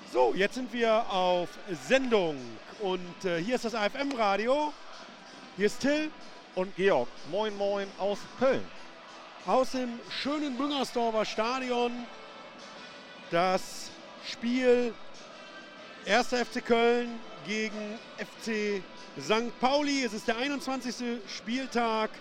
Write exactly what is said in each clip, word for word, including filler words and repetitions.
So, jetzt sind wir auf Sendung und äh, hier ist das A F M-Radio. Hier ist Till und Georg. Moin, moin aus Köln. Aus dem schönen Müngersdorfer Stadion. Das Spiel erster F C Köln gegen F C Sankt Pauli. Es ist der einundzwanzigste Spieltag.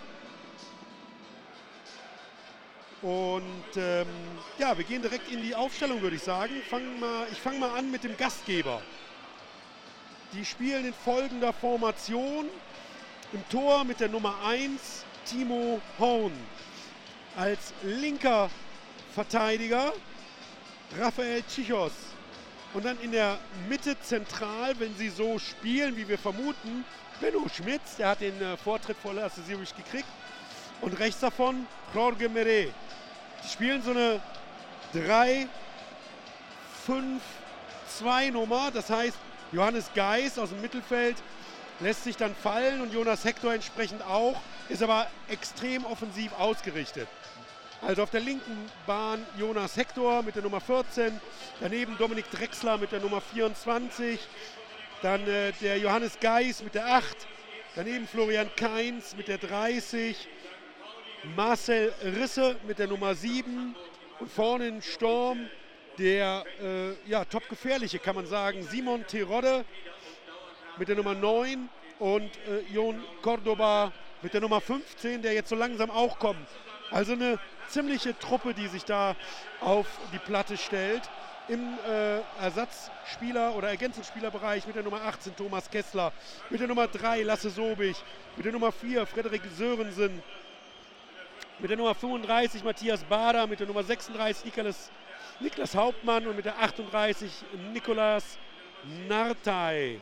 Und ähm, ja, wir gehen direkt in die Aufstellung, würde ich sagen. Fang mal, ich fange mal an mit dem Gastgeber. Die spielen in folgender Formation. Im Tor mit der Nummer eins Timo Horn. Als linker Verteidiger Raphael Tschichos. Und dann in der Mitte zentral, wenn sie so spielen, wie wir vermuten, Benno Schmitz, der hat den äh, Vortritt vor Lasse Siric gekriegt. Und rechts davon Jorge Meret. Die spielen so eine drei fünf zwei Nummer. Das heißt, Johannes Geis aus dem Mittelfeld lässt sich dann fallen und Jonas Hector entsprechend auch, ist aber extrem offensiv ausgerichtet. Also auf der linken Bahn Jonas Hector mit der Nummer vierzehn, daneben Dominik Drexler mit der Nummer vierundzwanzig, dann äh, der Johannes Geis mit der acht, daneben Florian Kainz mit der dreißig, Marcel Risse mit der Nummer sieben und vorne in Sturm der äh, ja, top-gefährliche, kann man sagen, Simon Terodde mit der Nummer neun und äh, Jon Cordoba mit der Nummer fünfzehn, der jetzt so langsam auch kommt. Also eine ziemliche Truppe, die sich da auf die Platte stellt. Im äh, Ersatzspieler- oder Ergänzungsspielerbereich mit der Nummer achtzehn Thomas Kessler, mit der Nummer drei Lasse Sobich, mit der Nummer vier Frederik Sörensen, mit der Nummer fünfunddreißig Matthias Bader, mit der Nummer sechsunddreißig Niklas, Niklas Hauptmann und mit der achtunddreißig Nicolas Nartey.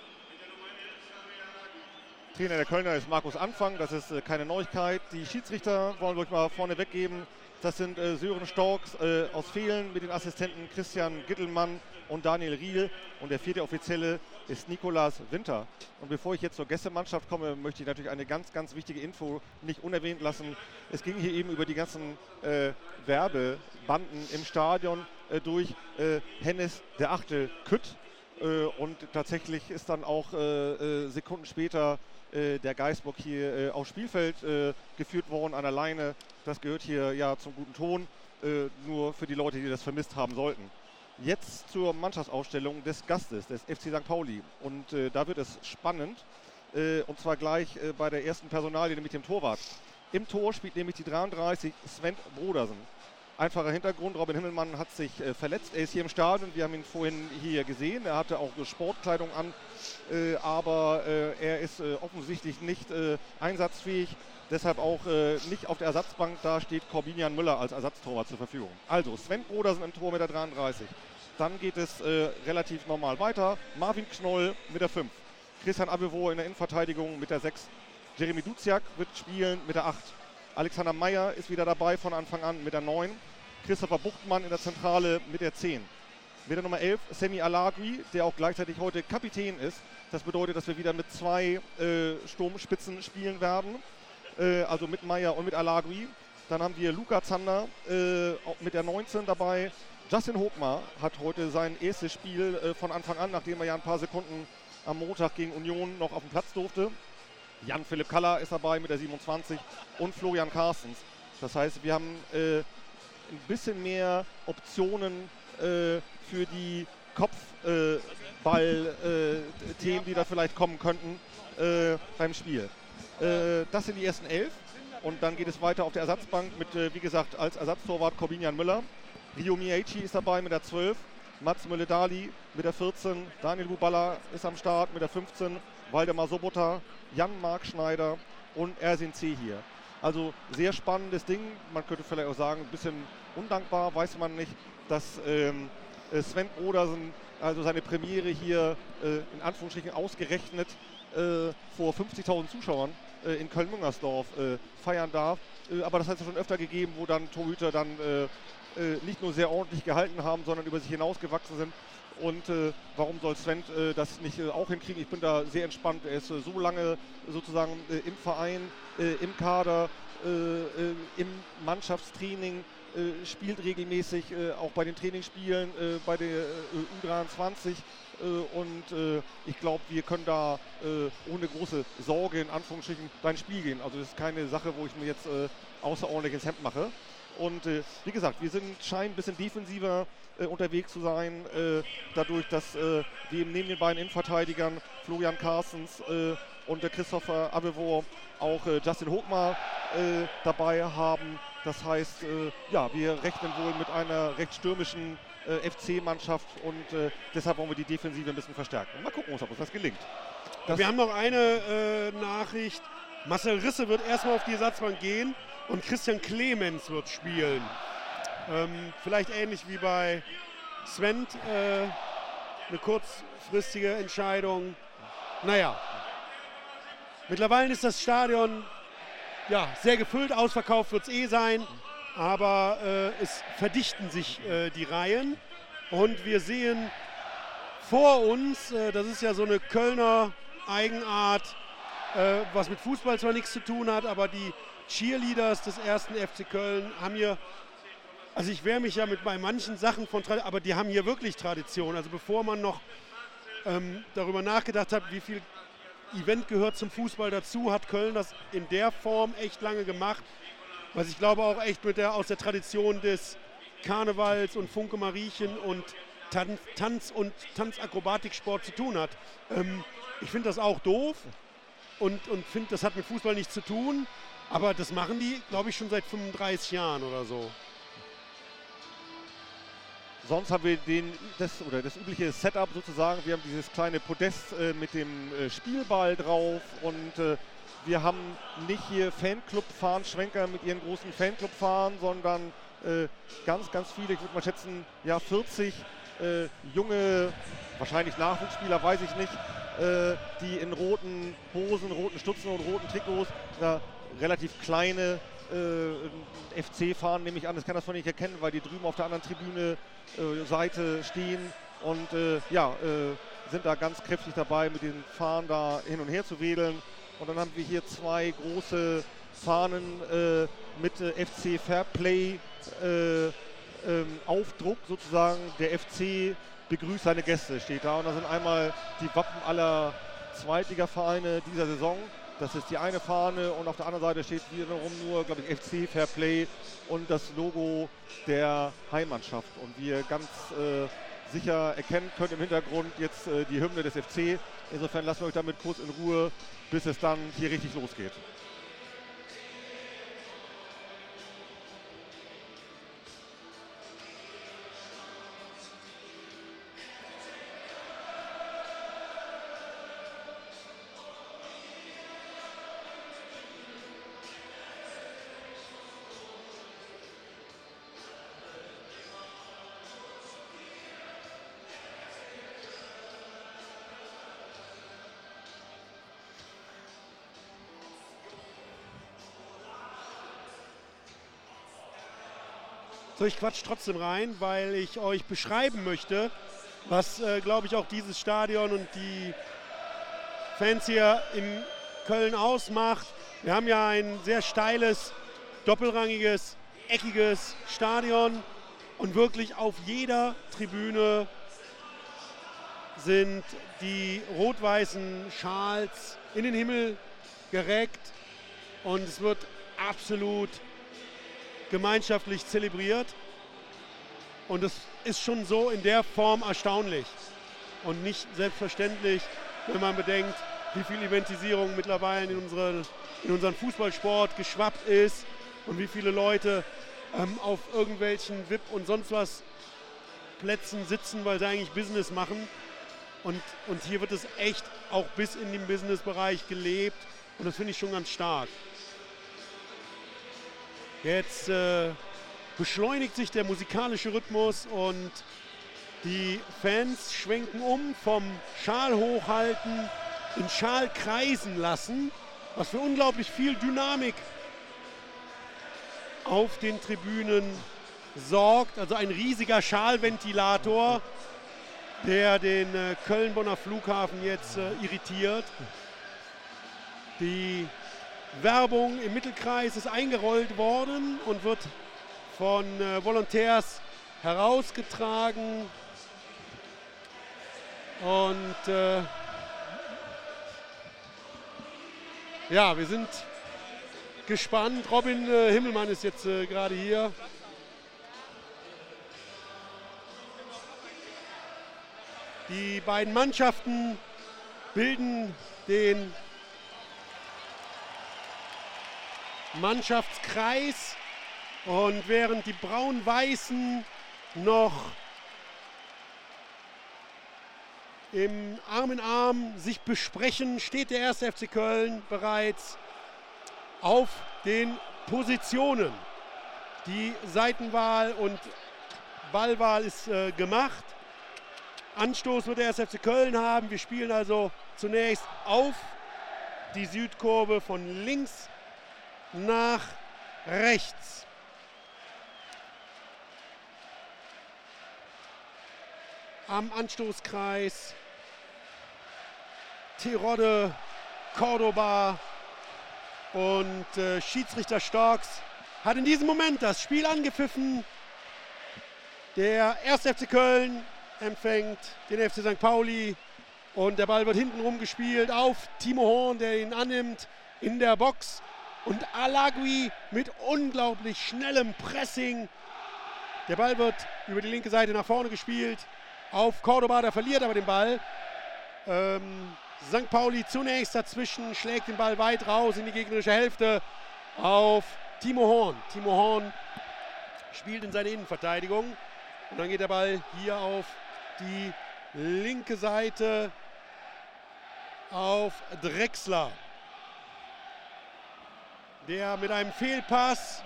Trainer der Kölner ist Markus Anfang, das ist äh, keine Neuigkeit. Die Schiedsrichter wollen wir euch mal vorne weggeben. Das sind äh, Sören Storks äh, aus Fehlen mit den Assistenten Christian Gittelmann und Daniel Riel. Und der vierte Offizielle ist Nikolaus Winter. Und bevor ich jetzt zur Gästemannschaft komme, möchte ich natürlich eine ganz, ganz wichtige Info nicht unerwähnt lassen. Es ging hier eben über die ganzen äh, Werbebanden im Stadion äh, durch äh, Hennes der Achte Kütt. Äh, und tatsächlich ist dann auch äh, äh, Sekunden später äh, der Geisbock hier äh, aufs Spielfeld äh, geführt worden an der Leine. Das gehört hier ja zum guten Ton, äh, nur für die Leute, die das vermisst haben sollten. Jetzt zur Mannschaftsaufstellung des Gastes, des F C Sankt Pauli. Und äh, da wird es spannend, äh, und zwar gleich äh, bei der ersten Personalie, nämlich dem Torwart. Im Tor spielt nämlich die dreiunddreißig Sven Brodersen. Einfacher Hintergrund, Robin Himmelmann hat sich äh, verletzt. Er ist hier im Stadion, wir haben ihn vorhin hier gesehen. Er hatte auch so Sportkleidung an, äh, aber äh, er ist äh, offensichtlich nicht äh, einsatzfähig. Deshalb auch äh, nicht auf der Ersatzbank, da steht Corbinian Müller als Ersatztorwart zur Verfügung. Also Sven Brodersen im Tor mit der dreiunddreißig. Dann geht es äh, relativ normal weiter. Marvin Knoll mit der fünf. Christian Abevo in der Innenverteidigung mit der sechs. Jeremy Duziak wird spielen mit der acht. Alexander Meyer ist wieder dabei von Anfang an mit der neun. Christopher Buchtmann in der Zentrale mit der zehn. Mit der Nummer elf Semi Alagui, der auch gleichzeitig heute Kapitän ist. Das bedeutet, dass wir wieder mit zwei äh, Sturmspitzen spielen werden. Äh, also mit Meyer und mit Alagui. Dann haben wir Luca Zander äh, mit der neunzehn dabei. Justin Hochmar hat heute sein erstes Spiel äh, von Anfang an, nachdem er ja ein paar Sekunden am Montag gegen Union noch auf dem Platz durfte. Jan-Philipp Kaller ist dabei mit der siebenundzwanzig und Florian Carstens. Das heißt, wir haben äh, ein bisschen mehr Optionen äh, für die Kopfball-Themen, äh, die da vielleicht kommen könnten äh, beim Spiel. Äh, das sind die ersten elf und dann geht es weiter auf der Ersatzbank mit, äh, wie gesagt, als Ersatztorwart Corbinian Müller. Rio Miyachi ist dabei mit der zwölf, Mats Mülle-Dali mit der vierzehn, Daniel Buballa ist am Start mit der fünfzehn, Waldemar Sobota, Jan-Marc Schneider und Ersin C. hier. Also sehr spannendes Ding, man könnte vielleicht auch sagen, ein bisschen undankbar, weiß man nicht, dass ähm, Sven Brodersen also seine Premiere hier äh, in Anführungsstrichen ausgerechnet äh, vor fünfzigtausend Zuschauern äh, in Köln-Müngersdorf äh, feiern darf. Äh, aber das hat es schon öfter gegeben, wo dann Torhüter dann äh, äh, nicht nur sehr ordentlich gehalten haben, sondern über sich hinausgewachsen sind. Und äh, warum soll Sven äh, das nicht äh, auch hinkriegen? Ich bin da sehr entspannt. Er ist äh, so lange sozusagen äh, im Verein, äh, im Kader, äh, äh, im Mannschaftstraining äh, spielt regelmäßig, äh, auch bei den Trainingsspielen, äh, bei der äh, U dreiundzwanzig. Äh, und äh, ich glaube, wir können da äh, ohne große Sorge in Anführungsstrichen dein Spiel gehen. Also das ist keine Sache, wo ich mir jetzt äh, außerordentlich ins Hemd mache. Und äh, wie gesagt, wir sind, scheinen ein bisschen defensiver äh, unterwegs zu sein, äh, dadurch, dass äh, wir neben den beiden Innenverteidigern Florian Carstens äh, und der Christopher Abevor auch äh, Justin Hochmar äh, dabei haben. Das heißt, äh, ja, wir rechnen wohl mit einer recht stürmischen äh, F C-Mannschaft und äh, deshalb wollen wir die Defensive ein bisschen verstärken. Mal gucken, ob uns das gelingt. Das wir haben noch eine äh, Nachricht. Marcel Risse wird erstmal auf die Ersatzbank gehen und Christian Clemens wird spielen. Ähm, vielleicht ähnlich wie bei Sven, äh, eine kurzfristige Entscheidung. Naja, mittlerweile ist das Stadion ja, sehr gefüllt, ausverkauft wird es eh sein, aber äh, es verdichten sich äh, die Reihen und wir sehen vor uns, äh, das ist ja so eine Kölner Eigenart, äh, was mit Fußball zwar nichts zu tun hat, aber die Cheerleaders des ersten F C Köln haben hier, also ich wehre mich ja mit bei manchen Sachen von Tradition, aber die haben hier wirklich Tradition. Also bevor man noch ähm, darüber nachgedacht hat, wie viel Event gehört zum Fußball dazu, hat Köln das in der Form echt lange gemacht, was ich glaube auch echt mit der, aus der Tradition des Karnevals und Funke Mariechen und Tan Tanz- und Tanzakrobatiksport zu tun hat. Ähm, ich finde das auch doof und, und finde, das hat mit Fußball nichts zu tun, aber das machen die, glaube ich, schon seit fünfunddreißig Jahren oder so. Sonst haben wir den, das, oder das übliche Setup sozusagen. Wir haben dieses kleine Podest äh, mit dem äh, Spielball drauf und äh, wir haben nicht hier Fanclub-Fahnenschwenker mit ihren großen Fanclub-Fahnen, sondern äh, ganz, ganz viele, ich würde mal schätzen, ja vierzig äh, junge, wahrscheinlich Nachwuchsspieler, weiß ich nicht, äh, die in roten Hosen, roten Stutzen und roten Trikots, ja, relativ kleine äh, F C-Fahnen, nehme ich an, das kann das von nicht erkennen, weil die drüben auf der anderen Tribüne äh, Seite stehen und äh, ja, äh, sind da ganz kräftig dabei, mit den Fahnen da hin und her zu wedeln. Und dann haben wir hier zwei große Fahnen äh, mit äh, F C Fairplay äh, ähm, Aufdruck sozusagen. Der F C begrüßt seine Gäste, steht da. Und da sind einmal die Wappen aller Zweitligavereine dieser Saison. Das ist die eine Fahne und auf der anderen Seite steht wiederum nur, glaube ich, F C Fairplay und das Logo der Heimmannschaft. Und wie ihr ganz äh, sicher erkennen könnt im Hintergrund jetzt äh, die Hymne des F C. Insofern lassen wir euch damit kurz in Ruhe, bis es dann hier richtig losgeht. So, ich quatsch trotzdem rein, weil ich euch beschreiben möchte, was, äh, glaube ich, auch dieses Stadion und die Fans hier in Köln ausmacht. Wir haben ja ein sehr steiles, doppelrangiges, eckiges Stadion und wirklich auf jeder Tribüne sind die rot-weißen Schals in den Himmel gereckt und es wird absolut gemeinschaftlich zelebriert und das ist schon so in der Form erstaunlich und nicht selbstverständlich, wenn man bedenkt, wie viel Eventisierung mittlerweile in, unsere, in unseren Fußballsport geschwappt ist und wie viele Leute ähm, auf irgendwelchen V I P und sonst was Plätzen sitzen, weil sie eigentlich Business machen und, und hier wird es echt auch bis in den Businessbereich gelebt und das finde ich schon ganz stark. Jetzt äh, beschleunigt sich der musikalische Rhythmus und die Fans schwenken um vom Schal hochhalten in Schal kreisen lassen, was für unglaublich viel Dynamik auf den Tribünen sorgt. Also ein riesiger Schalventilator, der den äh, Köln-Bonner Flughafen jetzt äh, irritiert. Die Werbung im Mittelkreis ist eingerollt worden und wird von äh, Volontärs herausgetragen. Und äh, ja, wir sind gespannt. Robin äh, Himmelmann ist jetzt äh, gerade hier. Die beiden Mannschaften bilden den Mannschaftskreis und während die Braun-Weißen noch im Arm in Arm sich besprechen, steht der erste F C Köln bereits auf den Positionen. Die Seitenwahl und Ballwahl ist äh, gemacht. Anstoß wird der erste F C Köln haben. Wir spielen also zunächst auf die Südkurve von links nach rechts. Am Anstoßkreis Terodde, Cordoba und äh, Schiedsrichter Storks hat in diesem Moment das Spiel angepfiffen. Der erste F C Köln empfängt den F C Sankt Pauli und der Ball wird hintenrum gespielt auf Timo Horn, der ihn annimmt in der Box. Und Alagui mit unglaublich schnellem Pressing. Der Ball wird über die linke Seite nach vorne gespielt auf Cordoba, der verliert aber den Ball. Ähm, Sankt Pauli zunächst dazwischen, schlägt den Ball weit raus in die gegnerische Hälfte auf Timo Horn. Timo Horn spielt in seine Innenverteidigung und dann geht der Ball hier auf die linke Seite auf Drexler, der mit einem Fehlpass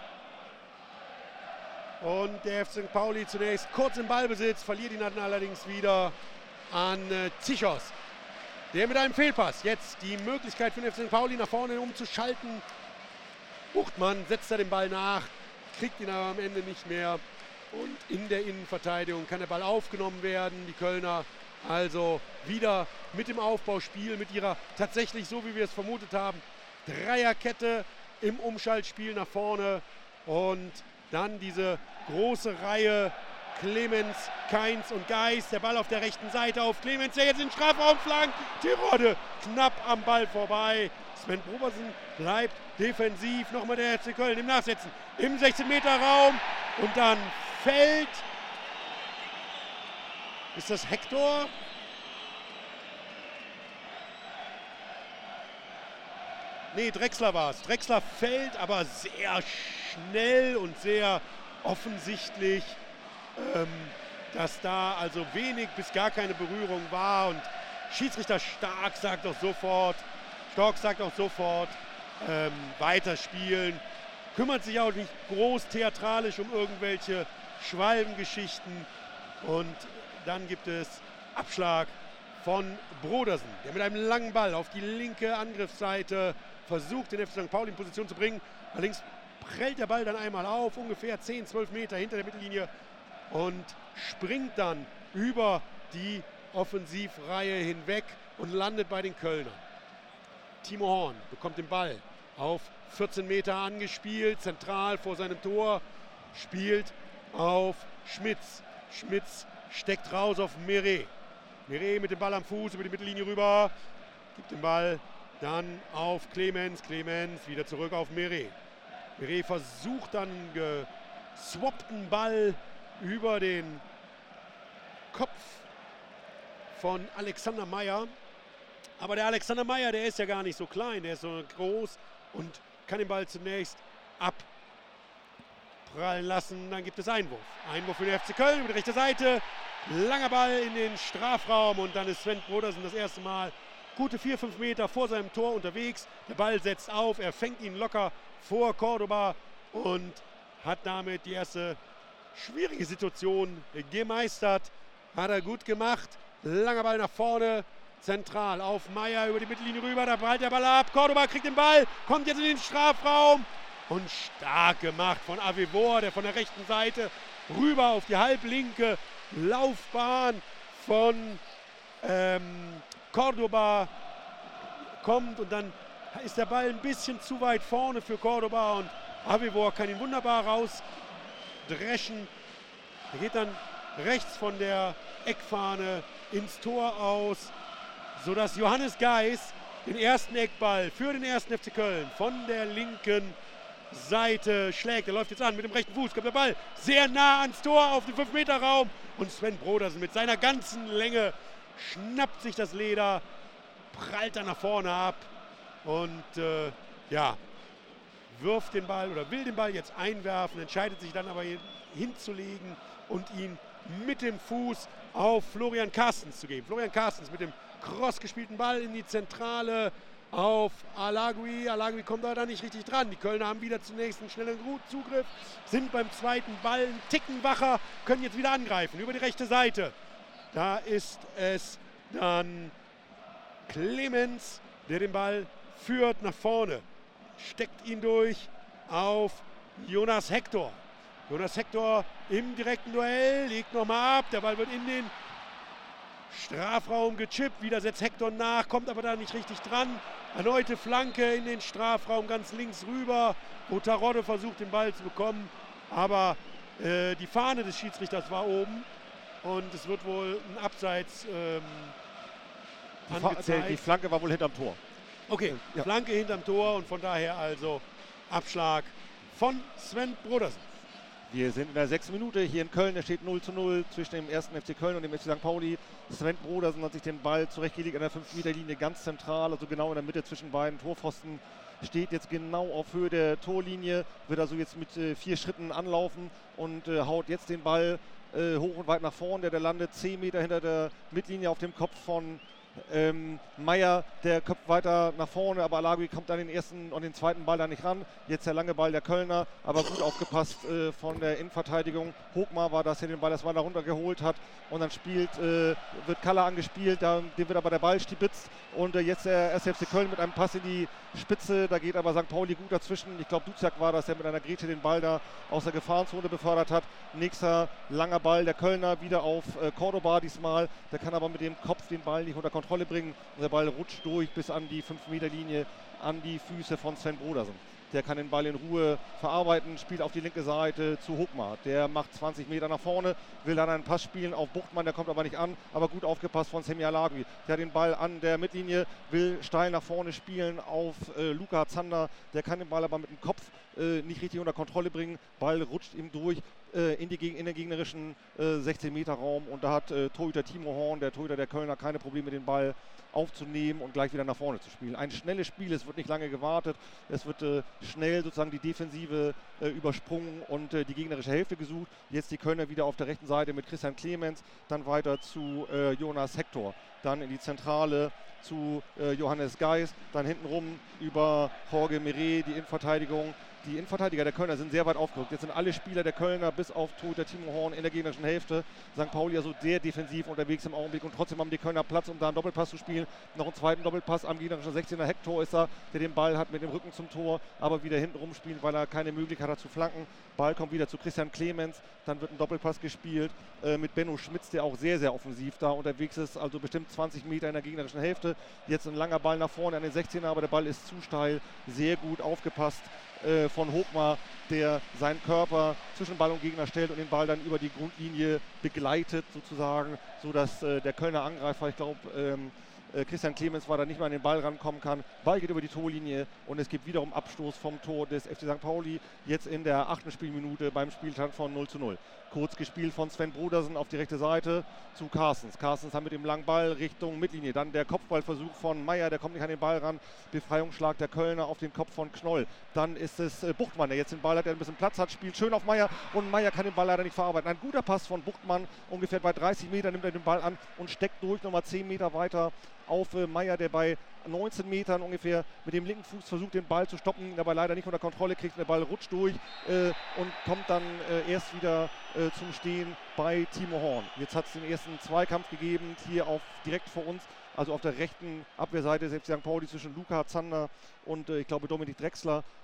und der F C Sankt Pauli zunächst kurz im Ballbesitz, verliert ihn dann allerdings wieder an äh, Zichos. Der mit einem Fehlpass jetzt die Möglichkeit für den F C Sankt Pauli nach vorne umzuschalten. Buchtmann setzt da den Ball nach, kriegt ihn aber am Ende nicht mehr. Und in der Innenverteidigung kann der Ball aufgenommen werden. Die Kölner also wieder mit dem Aufbauspiel, mit ihrer tatsächlich, so wie wir es vermutet haben, Dreierkette im Umschaltspiel nach vorne. Und dann diese große Reihe Clemens, Kainz und Geis. Der Ball auf der rechten Seite auf Clemens, der jetzt in den Strafraum flankt. Terodde knapp am Ball vorbei. Sven Brobersen bleibt defensiv. Nochmal der F C Köln im Nachsetzen. Im sechzehn Meter Raum. Und dann fällt. Ist das Hector? Nee, Drexler war es. Drexler fällt aber sehr schnell und sehr offensichtlich, ähm, dass da also wenig bis gar keine Berührung war. Und Schiedsrichter Stark sagt auch sofort, Stork sagt auch sofort, ähm, weiterspielen. Kümmert sich auch nicht groß theatralisch um irgendwelche Schwalbengeschichten. Und dann gibt es Abschlag von Brodersen, der mit einem langen Ball auf die linke Angriffsseite versucht, den F C Sankt Pauli in Position zu bringen. Allerdings prellt der Ball dann einmal auf, ungefähr zehn, zwölf Meter hinter der Mittellinie und springt dann über die Offensivreihe hinweg und landet bei den Kölnern. Timo Horn bekommt den Ball auf vierzehn Meter angespielt, zentral vor seinem Tor, spielt auf Schmitz. Schmitz steckt raus auf Meret. Meret mit dem Ball am Fuß über die Mittellinie rüber, gibt den Ball dann auf Clemens. Clemens wieder zurück auf Meret. Meret versucht dann einen geswappten Ball über den Kopf von Alexander Meyer. Aber der Alexander Meyer, der ist ja gar nicht so klein, der ist so groß und kann den Ball zunächst abprallen lassen. Dann gibt es Einwurf. Einwurf für den F C Köln über die rechte Seite. Langer Ball in den Strafraum und dann ist Sven Brodersen das erste Mal gute vier, fünf Meter vor seinem Tor unterwegs. Der Ball setzt auf, er fängt ihn locker vor Cordoba und hat damit die erste schwierige Situation gemeistert. Hat er gut gemacht. Langer Ball nach vorne, zentral auf Meyer über die Mittellinie rüber. Da prallt der Ball ab. Cordoba kriegt den Ball, kommt jetzt in den Strafraum. Und stark gemacht von Avevor, der von der rechten Seite rüber auf die halblinke Laufbahn von ähm, Cordoba kommt. Und dann ist der Ball ein bisschen zu weit vorne für Cordoba und Avevor kann ihn wunderbar dreschen. Er geht dann rechts von der Eckfahne ins Tor aus, sodass Johannes Geis den ersten Eckball für den ersten F C Köln von der linken Seite schlägt. Er läuft jetzt an mit dem rechten Fuß, kommt der Ball sehr nah ans Tor auf den fünf Meter Raum und Sven Brodersen mit seiner ganzen Länge schnappt sich das Leder, prallt dann nach vorne ab und äh, ja, wirft den Ball oder will den Ball jetzt einwerfen, entscheidet sich dann aber hinzulegen und ihn mit dem Fuß auf Florian Carstens zu geben. Florian Carstens mit dem cross gespielten Ball in die Zentrale auf Alagui. Alagui kommt aber da nicht richtig dran. Die Kölner haben wieder zunächst einen schnellen Zugriff, sind beim zweiten Ball einen Ticken wacher, können jetzt wieder angreifen über die rechte Seite. Da ist es dann Clemens, der den Ball führt nach vorne, steckt ihn durch auf Jonas Hector. Jonas Hector im direkten Duell, legt nochmal ab, der Ball wird in den Strafraum gechippt, wieder setzt Hector nach, kommt aber da nicht richtig dran. Erneute Flanke in den Strafraum ganz links rüber, wo Tarodde versucht den Ball zu bekommen, aber äh, die Fahne des Schiedsrichters war oben und es wird wohl ein Abseits ähm, die, angezeigt. Die Flanke war wohl hinterm Tor. Okay, ja. Flanke hinterm Tor und von daher also Abschlag von Sven Brodersen. Wir sind in der sechsten Minute hier in Köln. Es steht null zu null zwischen dem ersten F C Köln und dem F C Sankt Pauli. Sven Brodersen hat sich den Ball zurechtgelegt an der fünf Meter Linie, ganz zentral, also genau in der Mitte zwischen beiden Torpfosten. Steht jetzt genau auf Höhe der Torlinie, wird also jetzt mit äh, vier Schritten anlaufen und äh, haut jetzt den Ball äh, hoch und weit nach vorn. Der, der landet zehn Meter hinter der Mittellinie auf dem Kopf von Ähm, Meier, der köpft weiter nach vorne, aber Alagui kommt an den ersten und den zweiten Ball da nicht ran. Jetzt der lange Ball der Kölner, aber gut aufgepasst äh, von der Innenverteidigung. Hochmar war das, der den Ball erstmal da runtergeholt hat und dann spielt, äh, wird Kaller angespielt, da, dem wird aber der Ball stibitzt und äh, jetzt der erste F C Köln mit einem Pass in die Spitze, da geht aber Sankt Pauli gut dazwischen. Ich glaube, Duziak war das, der mit einer Grätsche den Ball da aus der Gefahrenzone befördert hat. Nächster langer Ball der Kölner, wieder auf äh, Cordoba diesmal, der kann aber mit dem Kopf den Ball nicht unter Kontrolle Kontrolle bringen. Der Ball rutscht durch bis an die fünf Meter Linie, an die Füße von Sven Brodersen. Der kann den Ball in Ruhe verarbeiten, spielt auf die linke Seite zu Hochmar. Der macht zwanzig Meter nach vorne, will dann einen Pass spielen auf Buchtmann, der kommt aber nicht an, aber gut aufgepasst von Semi Alagui. Der hat den Ball an der Mittellinie, will steil nach vorne spielen auf äh, Luca Zander. Der kann den Ball aber mit dem Kopf äh, nicht richtig unter Kontrolle bringen. Ball rutscht ihm durch äh, in, die, in den gegnerischen äh, sechzehn Meter Raum und da hat äh, Torhüter Timo Horn, der Torhüter der Kölner, keine Probleme, den Ball aufzunehmen und gleich wieder nach vorne zu spielen. Ein schnelles Spiel, es wird nicht lange gewartet, es wird äh, schnell sozusagen die Defensive äh, übersprungen und äh, die gegnerische Hälfte gesucht. Jetzt die Kölner wieder auf der rechten Seite mit Christian Clemens, dann weiter zu äh, Jonas Hector, dann in die Zentrale zu äh, Johannes Geis, dann hintenrum über Jorge Meret, die Innenverteidigung. Die Innenverteidiger der Kölner sind sehr weit aufgerückt. Jetzt sind alle Spieler der Kölner bis auf Torhüter Timo Horn in der gegnerischen Hälfte. Sankt Pauli also sehr defensiv unterwegs im Augenblick und trotzdem haben die Kölner Platz, um da einen Doppelpass zu spielen. Noch einen zweiten Doppelpass am gegnerischen sechzehner. Hector ist da, der den Ball hat mit dem Rücken zum Tor, aber wieder hinten rumspielt, weil er keine Möglichkeit hat zu flanken. Ball kommt wieder zu Christian Clemens, dann wird ein Doppelpass gespielt äh, mit Benno Schmitz, der auch sehr, sehr offensiv da unterwegs ist, also bestimmt zwanzig Meter in der gegnerischen Hälfte. Jetzt ein langer Ball nach vorne an den sechzehner, aber der Ball ist zu steil, sehr gut aufgepasst äh, von Hochmar, der seinen Körper zwischen Ball und Gegner stellt und den Ball dann über die Grundlinie begleitet sozusagen, sodass äh, der Kölner Angreifer, ich glaube, ähm, Christian Clemens war da nicht mehr an den Ball rankommen kann. Ball geht über die Torlinie und es gibt wiederum Abstoß vom Tor des F C Sankt Pauli. Jetzt in der achten Spielminute beim Spielstand von null zu null. Kurz gespielt von Sven Brodersen auf die rechte Seite zu Carstens. Carstens hat mit dem langen Ball Richtung Mittellinie. Dann der Kopfballversuch von Meier, der kommt nicht an den Ball ran. Befreiungsschlag der Kölner auf den Kopf von Knoll. Dann ist es äh, Buchtmann, der jetzt den Ball hat, der ein bisschen Platz hat, spielt schön auf Meier und Meier kann den Ball leider nicht verarbeiten. Ein guter Pass von Buchtmann, ungefähr bei dreißig Metern nimmt er den Ball an und steckt durch, nochmal zehn Meter weiter auf äh, Meier, der bei neunzehn Metern ungefähr mit dem linken Fuß versucht, den Ball zu stoppen, aber leider nicht unter Kontrolle kriegt. Der Ball rutscht durch äh, und kommt dann äh, erst wieder äh, zum Stehen bei Timo Horn. Jetzt hat es den ersten Zweikampf gegeben, hier auf, direkt vor uns, also auf der rechten Abwehrseite des F C Sankt Pauli zwischen Luca Zander und äh, ich glaube Dominik Drexler.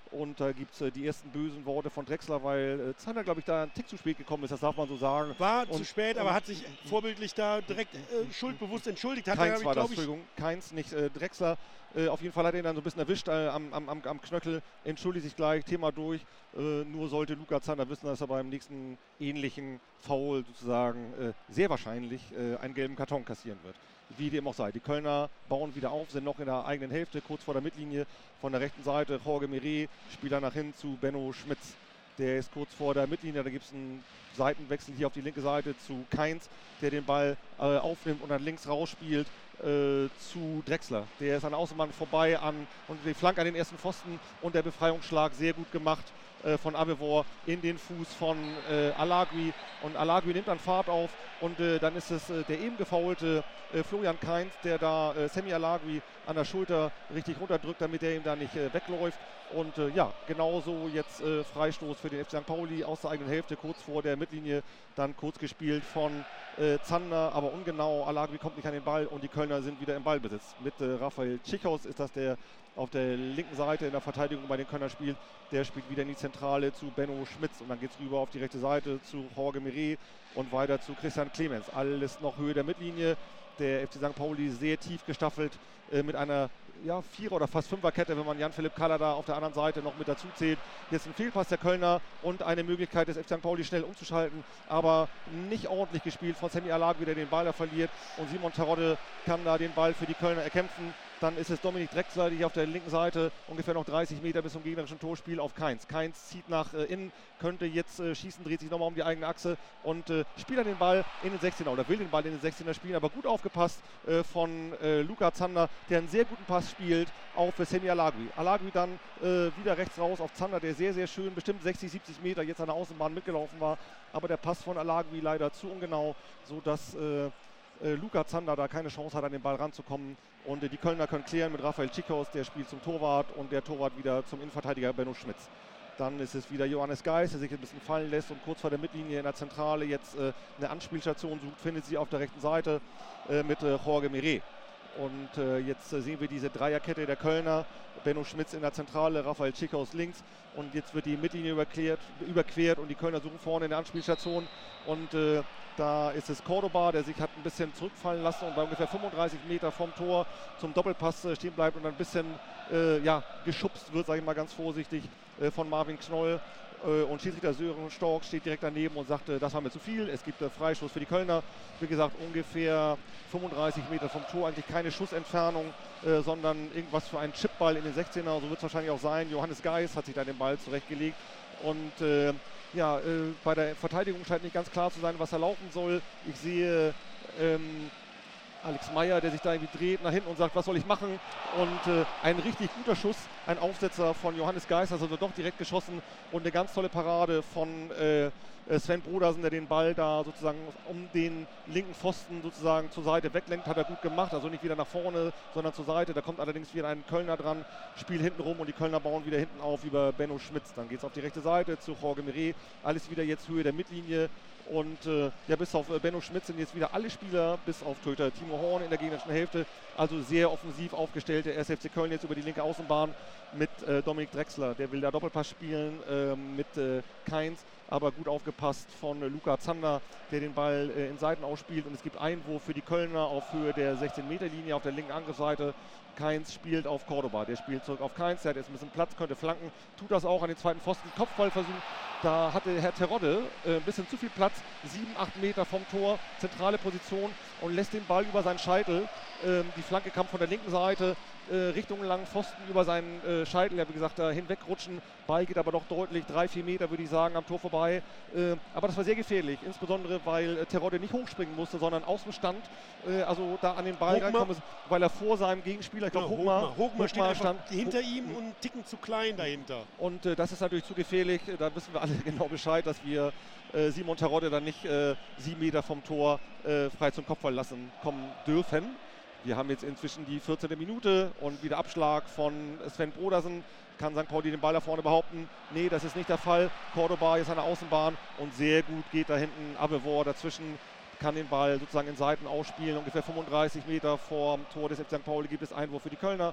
Und da gibt es äh, die ersten bösen Worte von Drechsler, weil äh, Zander, glaube ich, da einen Tick zu spät gekommen ist, das darf man so sagen. War und, zu spät, aber hat sich vorbildlich da direkt äh, schuldbewusst entschuldigt. Hat Keins er, war das, ich, Entschuldigung, Keins, nicht äh, Drechsler. Äh, auf jeden Fall hat er ihn dann so ein bisschen erwischt äh, am, am, am Knöchel, entschuldigt sich gleich, Thema durch. Äh, nur sollte Luca Zander wissen, dass er beim nächsten ähnlichen Foul sozusagen äh, sehr wahrscheinlich äh, einen gelben Karton kassieren wird. Wie dem auch sei. Die Kölner bauen wieder auf, sind noch in der eigenen Hälfte, kurz vor der Mittellinie. Von der rechten Seite Jorge Meret, spielt dann nach hinten zu Benno Schmitz. Der ist kurz vor der Mittellinie, da gibt es einen Seitenwechsel hier auf die linke Seite zu Keins, der den Ball äh, aufnimmt und dann links rausspielt äh, zu Drechsler. Der ist an der Außenbahn vorbei an und die Flanke an den ersten Pfosten und der Befreiungsschlag sehr gut gemacht äh, von Abevor in den Fuß von äh, Alagui. Und Alagui nimmt dann Fahrt auf und äh, dann ist es äh, der eben gefaulte äh, Florian Keins, der da äh, Semi Alagui an der Schulter richtig runterdrückt, damit er ihm da nicht äh, wegläuft. Und äh, ja, genauso jetzt äh, Freistoß für den F C Sankt Pauli aus der eigenen Hälfte, kurz vor der Mittellinie, dann kurz gespielt von äh, Zander, aber ungenau. Alagui kommt nicht an den Ball und die Kölner sind wieder im Ballbesitz. Mit äh, Raphael Tschichos ist das der auf der linken Seite in der Verteidigung bei den Kölner spielt. Der spielt wieder in die Zentrale zu Benno Schmitz und dann geht es rüber auf die rechte Seite zu Jorge Meret und weiter zu Christian Clemens. Alles noch Höhe der Mittellinie. Der F C Sankt Pauli sehr tief gestaffelt äh, mit einer ja, Vierer- oder fast Fünferkette, wenn man Jan-Philipp Kaller da auf der anderen Seite noch mit dazu zählt. Jetzt ein Fehlpass der Kölner und eine Möglichkeit des F C Sankt Pauli schnell umzuschalten, aber nicht ordentlich gespielt von Semi Alagui, der den Ball da verliert und Simon Terodde kann da den Ball für die Kölner erkämpfen. Dann ist es Dominik Drechsler, die hier auf der linken Seite ungefähr noch dreißig Meter bis zum gegnerischen Torspiel auf Keins. Keins zieht nach äh, innen, könnte jetzt äh, schießen, dreht sich nochmal um die eigene Achse und äh, spielt dann den Ball in den sechzehner oder will den Ball in den sechzehner spielen, aber gut aufgepasst äh, von äh, Luca Zander, der einen sehr guten Pass spielt auf äh, Semi Alagui. Alagui dann äh, wieder rechts raus auf Zander, der sehr, sehr schön, bestimmt sechzig, siebzig Meter jetzt an der Außenbahn mitgelaufen war, aber der Pass von Alagui leider zu ungenau, sodass äh, äh, Luca Zander da keine Chance hat, an den Ball ranzukommen. Und äh, die Kölner können klären mit Raphael Tschichos, der spielt zum Torwart und der Torwart wieder zum Innenverteidiger Benno Schmitz. Dann ist es wieder Johannes Geis, der sich ein bisschen fallen lässt und kurz vor der Mittellinie in der Zentrale jetzt äh, eine Anspielstation sucht, findet sie auf der rechten Seite äh, mit äh, Jorge Meret. Und äh, jetzt äh, sehen wir diese Dreierkette der Kölner, Benno Schmitz in der Zentrale, Raphael Tschichos links und jetzt wird die Mittellinie überquert, überquert und die Kölner suchen vorne in der Anspielstation und äh, da ist es Cordoba, der sich hat ein bisschen zurückfallen lassen und bei ungefähr fünfunddreißig Meter vom Tor zum Doppelpass äh, stehen bleibt und ein bisschen äh, ja, geschubst wird, sage ich mal ganz vorsichtig, äh, von Marvin Knoll. Äh, und Schiedsrichter Sören Stork steht direkt daneben und sagt, äh, das war mir zu viel. Es gibt äh, Freistoß für die Kölner. Wie gesagt, ungefähr fünfunddreißig Meter vom Tor, eigentlich keine Schussentfernung, äh, sondern irgendwas für einen Chipball in den sechzehner. So wird es wahrscheinlich auch sein. Johannes Geis hat sich da den Ball zurechtgelegt und äh, ja, äh, bei der Verteidigung scheint nicht ganz klar zu sein, was er laufen soll. Ich sehe ähm, Alex Meyer, der sich da irgendwie dreht nach hinten und sagt, was soll ich machen? Und äh, ein richtig guter Schuss, ein Aufsetzer von Johannes Geis, also doch direkt geschossen und eine ganz tolle Parade von äh, Sven Brodersen, der den Ball da sozusagen um den linken Pfosten sozusagen zur Seite weglenkt, hat er gut gemacht, also nicht wieder nach vorne, sondern zur Seite. Da kommt allerdings wieder ein Kölner dran, Spiel hinten rum und die Kölner bauen wieder hinten auf über Benno Schmitz. Dann geht es auf die rechte Seite zu Jorge Meret, alles wieder jetzt Höhe der Mittellinie. Und äh, ja, bis auf äh, Benno Schmitz sind jetzt wieder alle Spieler, bis auf Torhüter Timo Horn in der gegnerischen Hälfte. Also sehr offensiv aufgestellt der erste F C Köln jetzt über die linke Außenbahn mit äh, Dominik Drechsler. Der will da Doppelpass spielen äh, mit äh, Keins, aber gut aufgepasst von äh, Luca Zander, der den Ball äh, in Seiten ausspielt. Und es gibt Einwurf für die Kölner auf Höhe der sechzehn Meter Linie auf der linken Angriffsseite. Keins spielt auf Cordoba, der spielt zurück auf Keins, der hat jetzt ein bisschen Platz, könnte flanken, tut das auch an den zweiten Pfosten, Kopfballversuch. Da hatte Herr Terodde äh, ein bisschen zu viel Platz, sieben, acht Meter vom Tor, zentrale Position und lässt den Ball über seinen Scheitel. Ähm, die Flanke kam von der linken Seite, äh, Richtung langen Pfosten über seinen äh, Scheitel, ja wie gesagt, da hinwegrutschen. Ball geht aber doch deutlich, drei, vier Meter würde ich sagen, am Tor vorbei. Äh, aber das war sehr gefährlich, insbesondere weil äh, Terodde nicht hochspringen musste, sondern außen stand, äh, also da an den Ball Hochmar. reinkommen ist, weil er vor seinem Gegenspieler, ich glaube Genau, Hochmar, Hochmar, Hochmar steht einfach stand hinter ihm und einen Ticken zu klein dahinter. Und äh, das ist natürlich zu gefährlich, da wissen wir alle genau Bescheid, dass wir äh, Simon Terodde dann nicht äh, sieben Meter vom Tor äh, frei zum Kopfball lassen kommen dürfen. Wir haben jetzt inzwischen die vierzehnte Minute und wieder Abschlag von Sven Brodersen. Kann Sankt Pauli den Ball da vorne behaupten? Nee, das ist nicht der Fall. Cordoba ist an der Außenbahn und sehr gut geht da hinten Abevor dazwischen. Kann den Ball sozusagen in Seiten ausspielen. Ungefähr fünfunddreißig Meter vor dem Tor des F C Sankt Pauli gibt es Einwurf für die Kölner.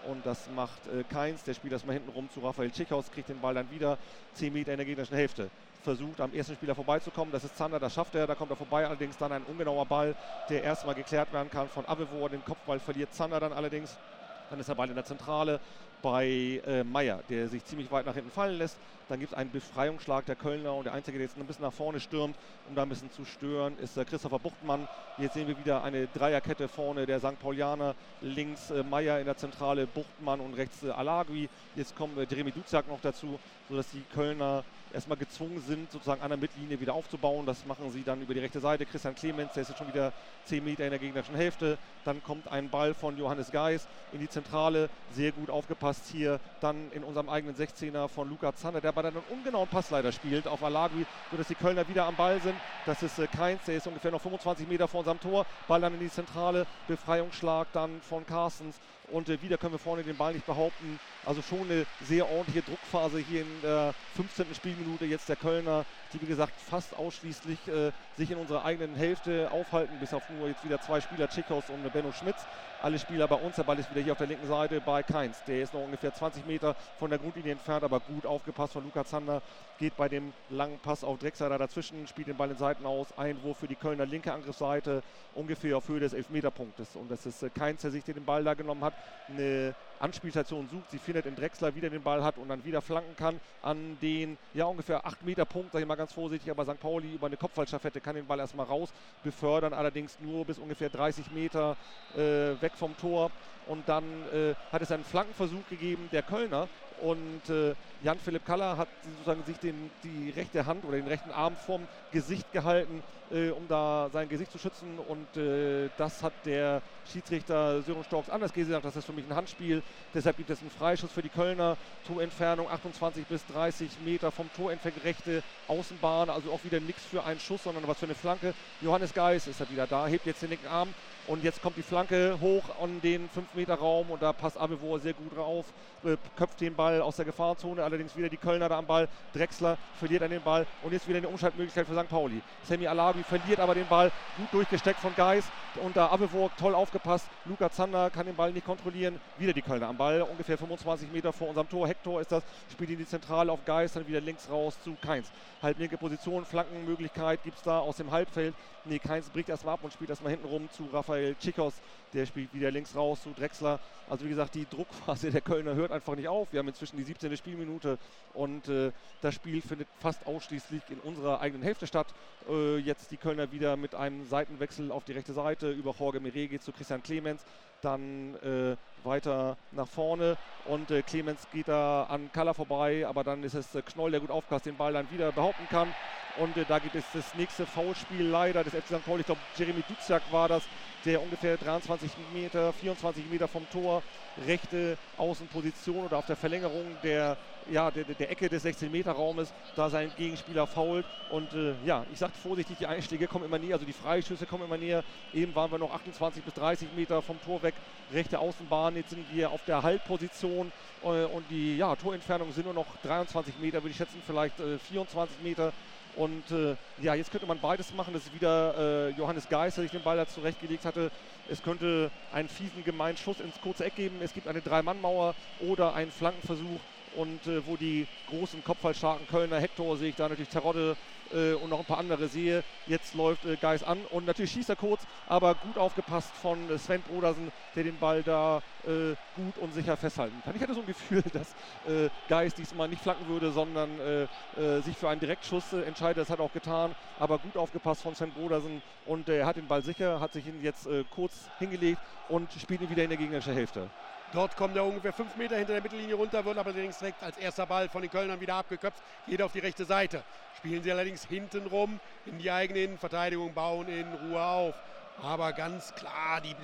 Und das macht äh, Kainz, der spielt das mal hinten rum zu Raphael Tschichos, kriegt den Ball dann wieder zehn Meter in der gegnerischen Hälfte. Versucht am ersten Spieler vorbeizukommen, das ist Zander, das schafft er, da kommt er vorbei, allerdings dann ein ungenauer Ball, der erstmal geklärt werden kann von Avevo, den Kopfball verliert Zander dann allerdings. Dann ist der Ball in der Zentrale bei äh, Meier, der sich ziemlich weit nach hinten fallen lässt. Dann gibt es einen Befreiungsschlag der Kölner und der Einzige, der jetzt ein bisschen nach vorne stürmt, um da ein bisschen zu stören, ist äh, Christopher Buchtmann. Jetzt sehen wir wieder eine Dreierkette vorne, der Sankt Paulianer, links äh, Meier in der Zentrale, Buchtmann und rechts äh, Alagui. Jetzt kommt äh, Jeremy Duziak noch dazu, sodass die Kölner erstmal gezwungen sind, sozusagen an der Mittellinie wieder aufzubauen. Das machen sie dann über die rechte Seite. Christian Clemens, der ist jetzt schon wieder zehn Meter in der gegnerischen Hälfte. Dann kommt ein Ball von Johannes Geis in die Zentrale. Sehr gut aufgepasst hier. Dann in unserem eigenen sechzehner von Luca Zander, der aber dann einen ungenauen Pass leider spielt auf Alagui, sodass die Kölner wieder am Ball sind. Das ist äh, Kainz, der ist ungefähr noch fünfundzwanzig Meter vor unserem Tor. Ball dann in die Zentrale. Befreiungsschlag dann von Carstens. Und äh, wieder können wir vorne den Ball nicht behaupten. Also schon eine sehr ordentliche Druckphase hier in der fünfzehnten Spielminute jetzt der Kölner, die wie gesagt fast ausschließlich äh, sich in unserer eigenen Hälfte aufhalten, bis auf nur jetzt wieder zwei Spieler, Tschichos und Benno Schmitz. Alle Spieler bei uns, der Ball ist wieder hier auf der linken Seite bei Kainz. Der ist noch ungefähr zwanzig Meter von der Grundlinie entfernt, aber gut aufgepasst von Luca Zander. Geht bei dem langen Pass auf Drexler da dazwischen, spielt den Ball in Seiten aus. Einwurf für die Kölner linke Angriffsseite, ungefähr auf Höhe des Elfmeterpunktes. Und das ist äh, Kainz, der sich den Ball da genommen hat, eine Anspielstation sucht. Sie findet in Drexler, wieder den Ball hat und dann wieder flanken kann an den ja ungefähr acht Meter Punkt, sage ich mal ganz vorsichtig, aber Sankt Pauli über eine Kopfballstaffette kann den Ball erstmal raus befördern, allerdings nur bis ungefähr dreißig Meter äh, weg vom Tor. Und dann äh, hat es einen Flankenversuch gegeben der Kölner und äh, Jan-Philipp Kaller hat sozusagen sich den, die rechte Hand oder den rechten Arm vom Gesicht gehalten, äh, um da sein Gesicht zu schützen, und äh, das hat der Schiedsrichter Sören Storks anders gesagt, das ist für mich ein Handspiel, deshalb gibt es einen Freischuss für die Kölner, Torentfernung achtundzwanzig bis dreißig Meter vom Tor entfernt, rechte Außenbahn, also auch wieder nichts für einen Schuss, sondern was für eine Flanke. Johannes Geis ist halt wieder da, hebt jetzt den linken Arm. Und jetzt kommt die Flanke hoch an den fünf Meter Raum und da passt Avevo sehr gut drauf, äh, köpft den Ball aus der Gefahrenzone, allerdings wieder die Kölner da am Ball. Drexler verliert an den Ball und jetzt wieder eine Umschaltmöglichkeit für Sankt Pauli. Semi Alagui verliert aber den Ball, gut durchgesteckt von Geis und da Avevo toll aufgepasst. Luca Zander kann den Ball nicht kontrollieren, wieder die Kölner am Ball, ungefähr fünfundzwanzig Meter vor unserem Tor. Hector ist das, spielt in die Zentrale auf Geis, dann wieder links raus zu Kainz. Halblinke Position, Flankenmöglichkeit gibt es da aus dem Halbfeld. Nee, Kainz bricht erstmal ab und spielt erstmal hinten rum zu Raphael Tschichos. Der spielt wieder links raus zu Drexler. Also wie gesagt, die Druckphase der Kölner hört einfach nicht auf. Wir haben inzwischen die siebzehnte Spielminute und äh, das Spiel findet fast ausschließlich in unserer eigenen Hälfte statt. Äh, jetzt die Kölner wieder mit einem Seitenwechsel auf die rechte Seite über Jorge Mire geht zu Christian Clemens. Dann äh, weiter nach vorne und äh, Clemens geht da an Kaller vorbei, aber dann ist es äh, Knoll, der gut aufpasst, den Ball dann wieder behaupten kann. Und äh, da gibt es das nächste Foulspiel leider des F C Sankt Pauli. Ich glaube, Jeremy Duziak war das, der ungefähr dreiundzwanzig Meter, vierundzwanzig Meter vom Tor, rechte Außenposition oder auf der Verlängerung der, ja, der, der Ecke des sechzehn Meter Raumes, da sein Gegenspieler foult. Und äh, ja, ich sage vorsichtig, die Einschläge kommen immer näher, also die Freischüsse kommen immer näher. Eben waren wir noch achtundzwanzig bis dreißig Meter vom Tor weg, rechte Außenbahn. Jetzt sind wir auf der Halbposition äh, und die ja, Torentfernung sind nur noch dreiundzwanzig Meter, würde ich schätzen, vielleicht äh, vierundzwanzig Meter. Und äh, ja, jetzt könnte man beides machen. Das ist wieder äh, Johannes Geis, der sich den Ball da zurechtgelegt hatte. Es könnte einen fiesen, gemeinen Schuss ins kurze Eck geben. Es gibt eine Drei-Mann-Mauer oder einen Flankenversuch. Und äh, wo die großen kopfballstarken Kölner, Hector sehe ich da natürlich, Terodde äh, und noch ein paar andere sehe. Jetzt läuft äh, Geis an und natürlich schießt er kurz, aber gut aufgepasst von äh, Sven Brodersen, der den Ball da äh, gut und sicher festhalten kann. Ich hatte so ein Gefühl, dass äh, Geis diesmal nicht flanken würde, sondern äh, äh, sich für einen Direktschuss äh, entscheidet. Das hat er auch getan, aber gut aufgepasst von Sven Brodersen und äh, er hat den Ball sicher, hat sich ihn jetzt äh, kurz hingelegt und spielt ihn wieder in der gegnerischen Hälfte. Dort kommt er ungefähr fünf Meter hinter der Mittellinie runter, wird allerdings direkt als erster Ball von den Kölnern wieder abgeköpft, geht auf die rechte Seite. Spielen sie allerdings hinten rum in die eigene Innenverteidigung, bauen in Ruhe auf. Aber ganz klar, die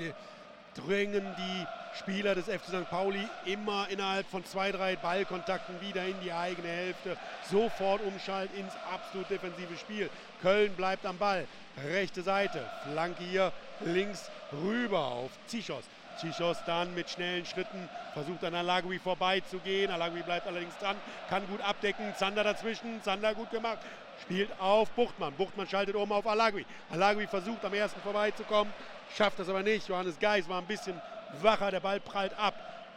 drängen die Spieler des F C Sankt Pauli immer innerhalb von zwei, drei Ballkontakten wieder in die eigene Hälfte. Sofort umschalten ins absolut defensive Spiel. Köln bleibt am Ball. Rechte Seite, Flanke hier links rüber auf Tschichos. Tschichos dann mit schnellen Schritten versucht an Alagui vorbeizugehen. Alagui bleibt allerdings dran, kann gut abdecken. Zander dazwischen, Zander gut gemacht. Spielt auf Buchtmann. Buchtmann schaltet um auf Alagui. Alagui versucht am ersten vorbeizukommen, schafft das aber nicht. Johannes Geis war ein bisschen wacher, der Ball prallt ab.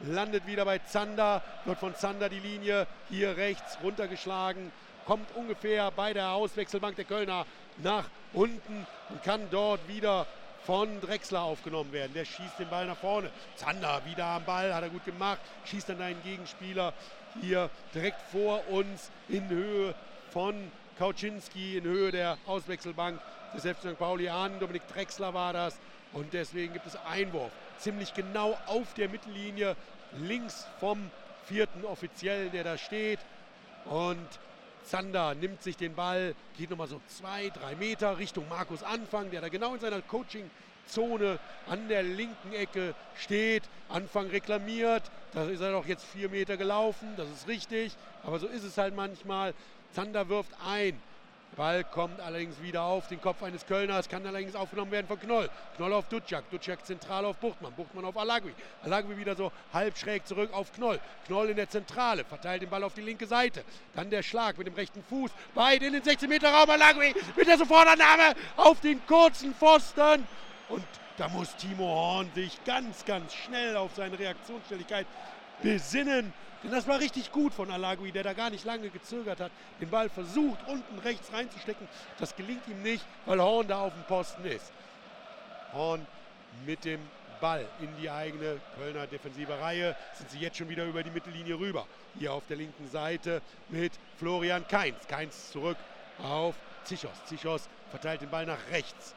landet wieder bei Zander, wird von Zander die Linie hier rechts runtergeschlagen, kommt ungefähr bei der Auswechselbank der Kölner nach unten und kann dort wieder von Drechsler aufgenommen werden. Der schießt den Ball nach vorne. Zander wieder am Ball, hat er gut gemacht, schießt dann einen Gegenspieler hier direkt vor uns in Höhe von Kauczynski, in Höhe der Auswechselbank des F C Sankt Pauli an. Dominik Drechsler war das und deswegen gibt es Einwurf. Ziemlich genau auf der Mittellinie, links vom vierten Offiziellen, der da steht. Und Zander nimmt sich den Ball, geht nochmal so zwei, drei Meter Richtung Markus Anfang, der da genau in seiner Coaching-Zone an der linken Ecke steht. Anfang reklamiert, da ist er doch jetzt vier Meter gelaufen, das ist richtig, aber so ist es halt manchmal. Zander wirft ein. Der Ball kommt allerdings wieder auf den Kopf eines Kölners, kann allerdings aufgenommen werden von Knoll. Knoll auf Duciak, Duciak zentral auf Buchtmann, Buchtmann auf Alagui. Alagui wieder so halb schräg zurück auf Knoll. Knoll in der Zentrale, verteilt den Ball auf die linke Seite. Dann der Schlag mit dem rechten Fuß, weit in den sechzehn Meter Raum. Alagui mit der Sofortannahme auf den kurzen Pfosten. Und da muss Timo Horn sich ganz, ganz schnell auf seine Reaktionsschnelligkeit besinnen. Denn das war richtig gut von Alagui, der da gar nicht lange gezögert hat, den Ball versucht, unten rechts reinzustecken. Das gelingt ihm nicht, weil Horn da auf dem Posten ist. Horn mit dem Ball in die eigene Kölner defensive Reihe. Sind sie jetzt schon wieder über die Mittellinie rüber. Hier auf der linken Seite mit Florian Kainz. Kainz zurück auf Zichos. Zichos verteilt den Ball nach rechts.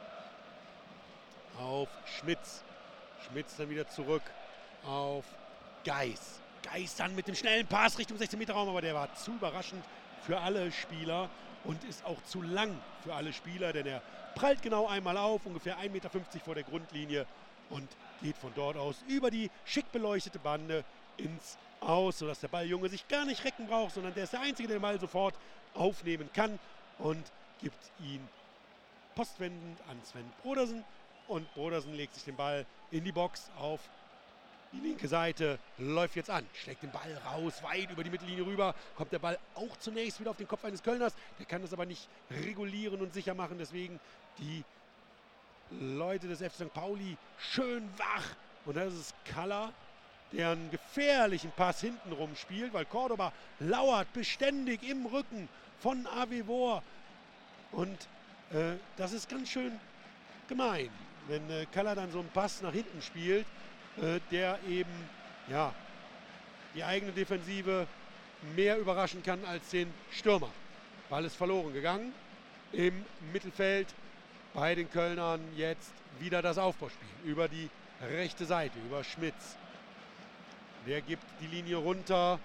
Auf Schmitz. Schmitz dann wieder zurück auf Geis. Geis dann mit dem schnellen Pass Richtung sechzehn Meter Raum, aber der war zu überraschend für alle Spieler und ist auch zu lang für alle Spieler, denn er prallt genau einmal auf, ungefähr ein Meter fünfzig vor der Grundlinie und geht von dort aus über die schick beleuchtete Bande ins Aus, sodass der Balljunge sich gar nicht recken braucht, sondern der ist der Einzige, der den Ball sofort aufnehmen kann und gibt ihn postwendend an Sven Brodersen und Brodersen legt sich den Ball in die Box auf die linke Seite, läuft jetzt an, schlägt den Ball raus, weit über die Mittellinie rüber, kommt der Ball auch zunächst wieder auf den Kopf eines Kölners, der kann das aber nicht regulieren und sicher machen, deswegen die Leute des F C Sankt Pauli schön wach und da ist es Kalla, der einen gefährlichen Pass hintenrum spielt, weil Cordoba lauert beständig im Rücken von Avevor und äh, das ist ganz schön gemein, wenn äh, Kalla dann so einen Pass nach hinten spielt, der eben ja, die eigene Defensive mehr überraschen kann als den Stürmer. Ball ist verloren gegangen im Mittelfeld bei den Kölnern. Jetzt wieder das Aufbauspiel über die rechte Seite, über Schmitz. Der gibt die Linie runter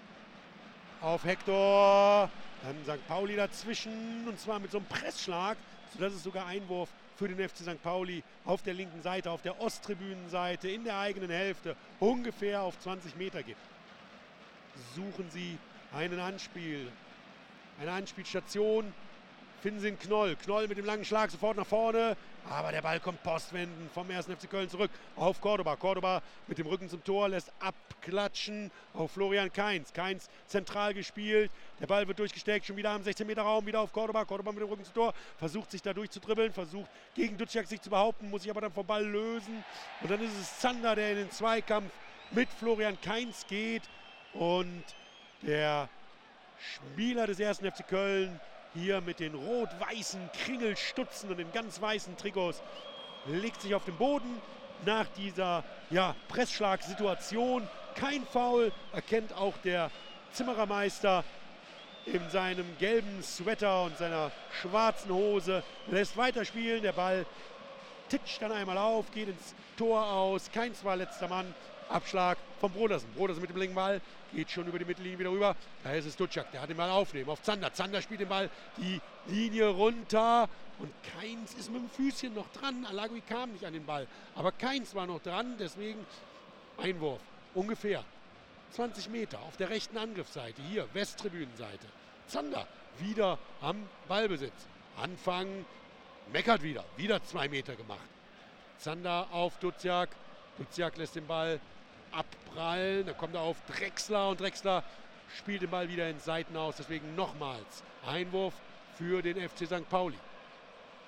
auf Hector. Dann Sankt Pauli dazwischen und zwar mit so einem Pressschlag, sodass es sogar Einwurf für den F C Sankt Pauli auf der linken Seite, auf der Osttribünenseite, in der eigenen Hälfte, ungefähr auf zwanzig Meter gibt. Suchen sie einen Anspiel, eine Anspielstation, finden sie einen Knoll. Knoll mit dem langen Schlag sofort nach vorne, aber der Ball kommt postwendend vom ersten F C Köln zurück auf Cordoba. Cordoba mit dem Rücken zum Tor lässt abklatschen auf Florian Kainz. Kainz zentral gespielt, der Ball wird durchgesteckt, schon wieder am sechzehn Meter Raum, wieder auf Cordoba. Cordoba mit dem Rücken zum Tor, versucht sich da durchzudribbeln, versucht gegen Duciak sich zu behaupten, muss sich aber dann vom Ball lösen. Und dann ist es Zander, der in den Zweikampf mit Florian Kainz geht und der Spieler des ersten F C Köln hier mit den rot-weißen Kringelstutzen und den ganz weißen Trikots legt sich auf den Boden nach dieser ja, Pressschlagsituation. Kein Foul, erkennt auch der Zimmerermeister in seinem gelben Sweater und seiner schwarzen Hose. Lässt weiterspielen, der Ball titscht dann einmal auf, geht ins Tor aus. Keins war letzter Mann. Abschlag von Brodersen. Brodersen mit dem linken Ball, geht schon über die Mittellinie wieder rüber. Da ist es Duciak, der hat den Ball aufnehmen auf Zander. Zander spielt den Ball die Linie runter und Kainz ist mit dem Füßchen noch dran. Alagui kam nicht an den Ball, aber Kainz war noch dran, deswegen Einwurf. Ungefähr zwanzig Meter auf der rechten Angriffsseite, hier Westtribünenseite. Zander wieder am Ballbesitz. Anfang, meckert wieder, wieder zwei Meter gemacht. Zander auf Duciak. Duciak lässt den Ball abprallen, dann kommt er auf Drechsler und Drechsler spielt den Ball wieder ins Seiten aus, deswegen nochmals Einwurf für den F C Sankt Pauli.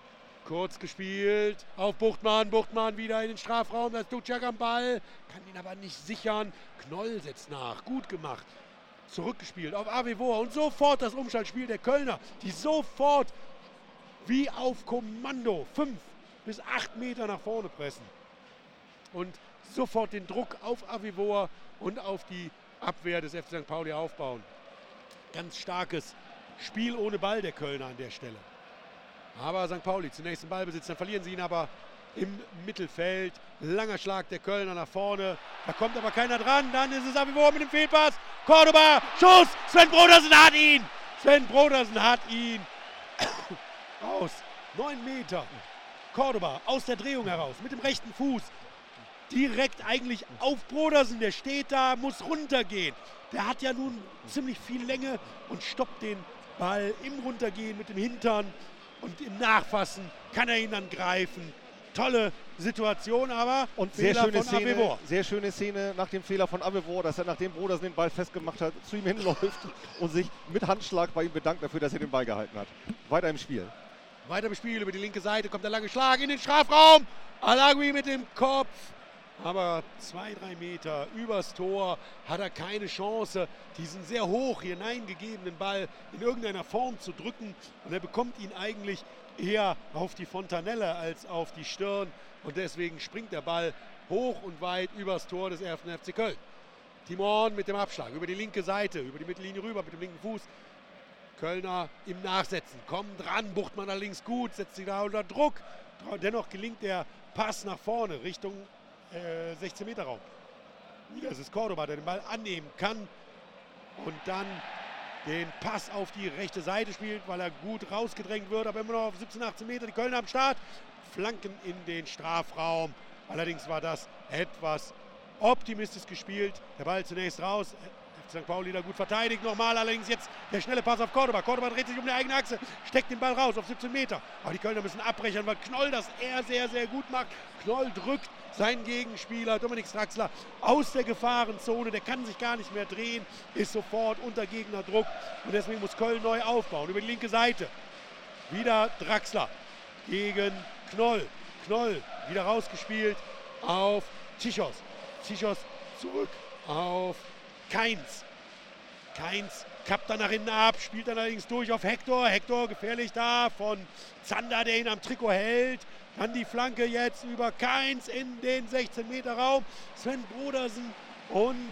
Kurz gespielt auf Buchtmann. Buchtmann wieder in den Strafraum. Da ist Duciak am Ball. Kann ihn aber nicht sichern. Knoll setzt nach. Gut gemacht. Zurückgespielt auf Avevoa. Und sofort das Umschaltspiel der Kölner, die sofort wie auf Kommando fünf bis acht Meter nach vorne pressen. Und sofort den Druck auf Avevoa und auf die Abwehr des F C Sankt Pauli aufbauen. Ganz starkes Spiel ohne Ball der Kölner an der Stelle. Aber Sankt Pauli zunächst im Ballbesitz, dann verlieren sie ihn aber im Mittelfeld. Langer Schlag der Kölner nach vorne. Da kommt aber keiner dran. Dann ist es Avevoa mit dem Fehlpass. Cordoba, Schuss. Sven Brodersen hat ihn. Sven Brodersen hat ihn. Aus neun Meter. Cordoba aus der Drehung heraus mit dem rechten Fuß. Direkt eigentlich auf Brodersen. Der steht da, muss runtergehen. Der hat ja nun ziemlich viel Länge und stoppt den Ball im Runtergehen mit dem Hintern. Und im Nachfassen kann er ihn dann greifen. Tolle Situation, aber und sehr schöne, Szene, sehr schöne Szene nach dem Fehler von Avevoa, dass er, nachdem Brodersen den Ball festgemacht hat, zu ihm hinläuft und sich mit Handschlag bei ihm bedankt dafür, dass er den Ball gehalten hat. Weiter im Spiel. Weiter im Spiel, über die linke Seite kommt der lange Schlag in den Strafraum. Alagui mit dem Kopf. Aber zwei, drei Meter übers Tor hat er keine Chance, diesen sehr hoch hineingegebenen Ball in irgendeiner Form zu drücken. Und er bekommt ihn eigentlich eher auf die Fontanelle als auf die Stirn. Und deswegen springt der Ball hoch und weit übers Tor des ersten F C Köln. Timo Horn mit dem Abschlag über die linke Seite, über die Mittellinie rüber mit dem linken Fuß. Kölner im Nachsetzen, kommen dran, Buchtmann allerdings gut, setzt sich da unter Druck. Dennoch gelingt der Pass nach vorne Richtung sechzehn Meter Raum. Es ist Cordoba, der den Ball annehmen kann und dann den Pass auf die rechte Seite spielt, weil er gut rausgedrängt wird, aber immer noch auf siebzehn, achtzehn Meter. Die Kölner am Start, Flanken in den Strafraum. Allerdings war das etwas optimistisch gespielt. Der Ball zunächst raus. Sankt Pauli da gut verteidigt, nochmal allerdings jetzt der schnelle Pass auf Cordoba. Cordoba dreht sich um die eigene Achse, steckt den Ball raus auf siebzehn Meter. Aber die Kölner müssen abbrechen, weil Knoll das eher sehr, sehr gut macht. Knoll drückt seinen Gegenspieler Dominik Draxler aus der Gefahrenzone. Der kann sich gar nicht mehr drehen, ist sofort unter Gegnerdruck. Und deswegen muss Köln neu aufbauen. Über die linke Seite wieder Draxler gegen Knoll. Knoll wieder rausgespielt auf Tichos. Tichos zurück auf Kainz. Kainz kappt dann nach hinten ab, spielt dann allerdings durch auf Hector. Hector gefährlich da von Zander, der ihn am Trikot hält. Dann die Flanke jetzt über Kainz in den sechzehn Meter Raum. Sven Brodersen und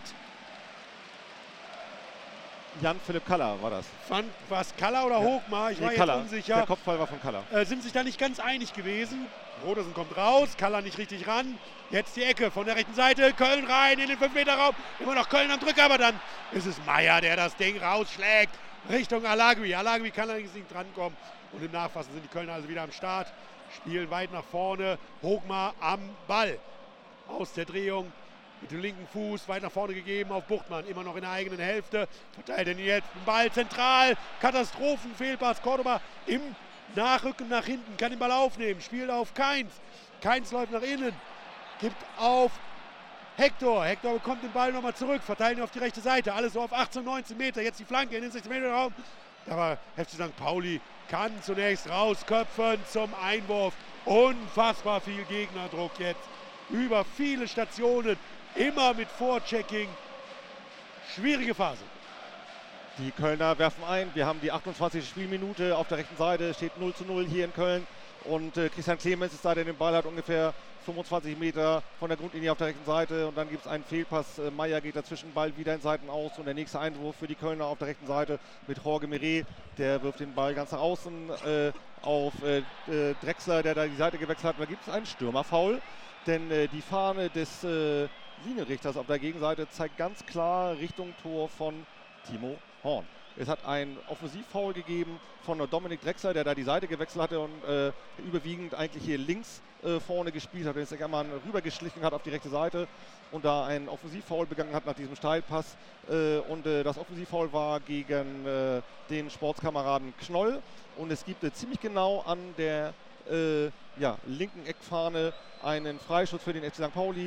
Jan-Philipp Kalla war das. Fand was Kalla oder Hochmar? Ich nee, war Kalla. jetzt unsicher. Der Kopfball war von Kalla. Äh, sind sich da nicht ganz einig gewesen. Brodersen kommt raus, Kalla nicht richtig ran. Jetzt die Ecke von der rechten Seite, Köln rein in den fünf Meter Raum. Immer noch Köln am Drücker, aber dann ist es Meier, der das Ding rausschlägt Richtung Alagui. Alagui kann allerdings nicht drankommen. Und im Nachfassen sind die Kölner also wieder am Start. Spielen weit nach vorne. Hochmar am Ball. Aus der Drehung mit dem linken Fuß weit nach vorne gegeben auf Buchtmann. Immer noch in der eigenen Hälfte. Verteilt er jetzt den Ball zentral. Katastrophenfehlpass. Cordoba im Nachrücken nach hinten. Kann den Ball aufnehmen. Spielt auf Kainz. Kainz läuft nach innen. Gibt auf Hector. Hector bekommt den Ball nochmal zurück. Verteilt ihn auf die rechte Seite. Alles so auf achtzehn, neunzehn Meter. Jetzt die Flanke in den sechzehn Meter Raum. Aber F C Sankt Pauli kann zunächst rausköpfen zum Einwurf. Unfassbar viel Gegnerdruck jetzt. Über viele Stationen. Immer mit Vorchecking. Schwierige Phase. Die Kölner werfen ein. Wir haben die achtundzwanzigste Spielminute. Auf der rechten Seite steht null zu null hier in Köln. Und äh, Christian Clemens ist da, der den Ball hat, ungefähr fünfundzwanzig Meter von der Grundlinie auf der rechten Seite. Und dann gibt es einen Fehlpass. Äh, Meier geht dazwischen, Ball wieder in Seiten aus. Und der nächste Einwurf für die Kölner auf der rechten Seite mit Jorge Meret. Der wirft den Ball ganz nach außen äh, auf äh, äh, Drexler, der da die Seite gewechselt hat. Da gibt es einen Stürmerfoul. Denn äh, die Fahne des äh, Linienrichters auf der Gegenseite zeigt ganz klar Richtung Tor von Timo Horn. Es hat ein Offensivfoul gegeben von Dominik Drexler, der da die Seite gewechselt hatte und äh, überwiegend eigentlich hier links äh, vorne gespielt hat, den sich einmal rübergeschlichen hat auf die rechte Seite und da ein Offensivfoul begangen hat nach diesem Steilpass. Äh, und äh, das Offensivfoul war gegen äh, den Sportskameraden Knoll und es gibt äh, ziemlich genau an der äh, ja, linken Eckfahne einen Freistoß für den F C Sankt Pauli.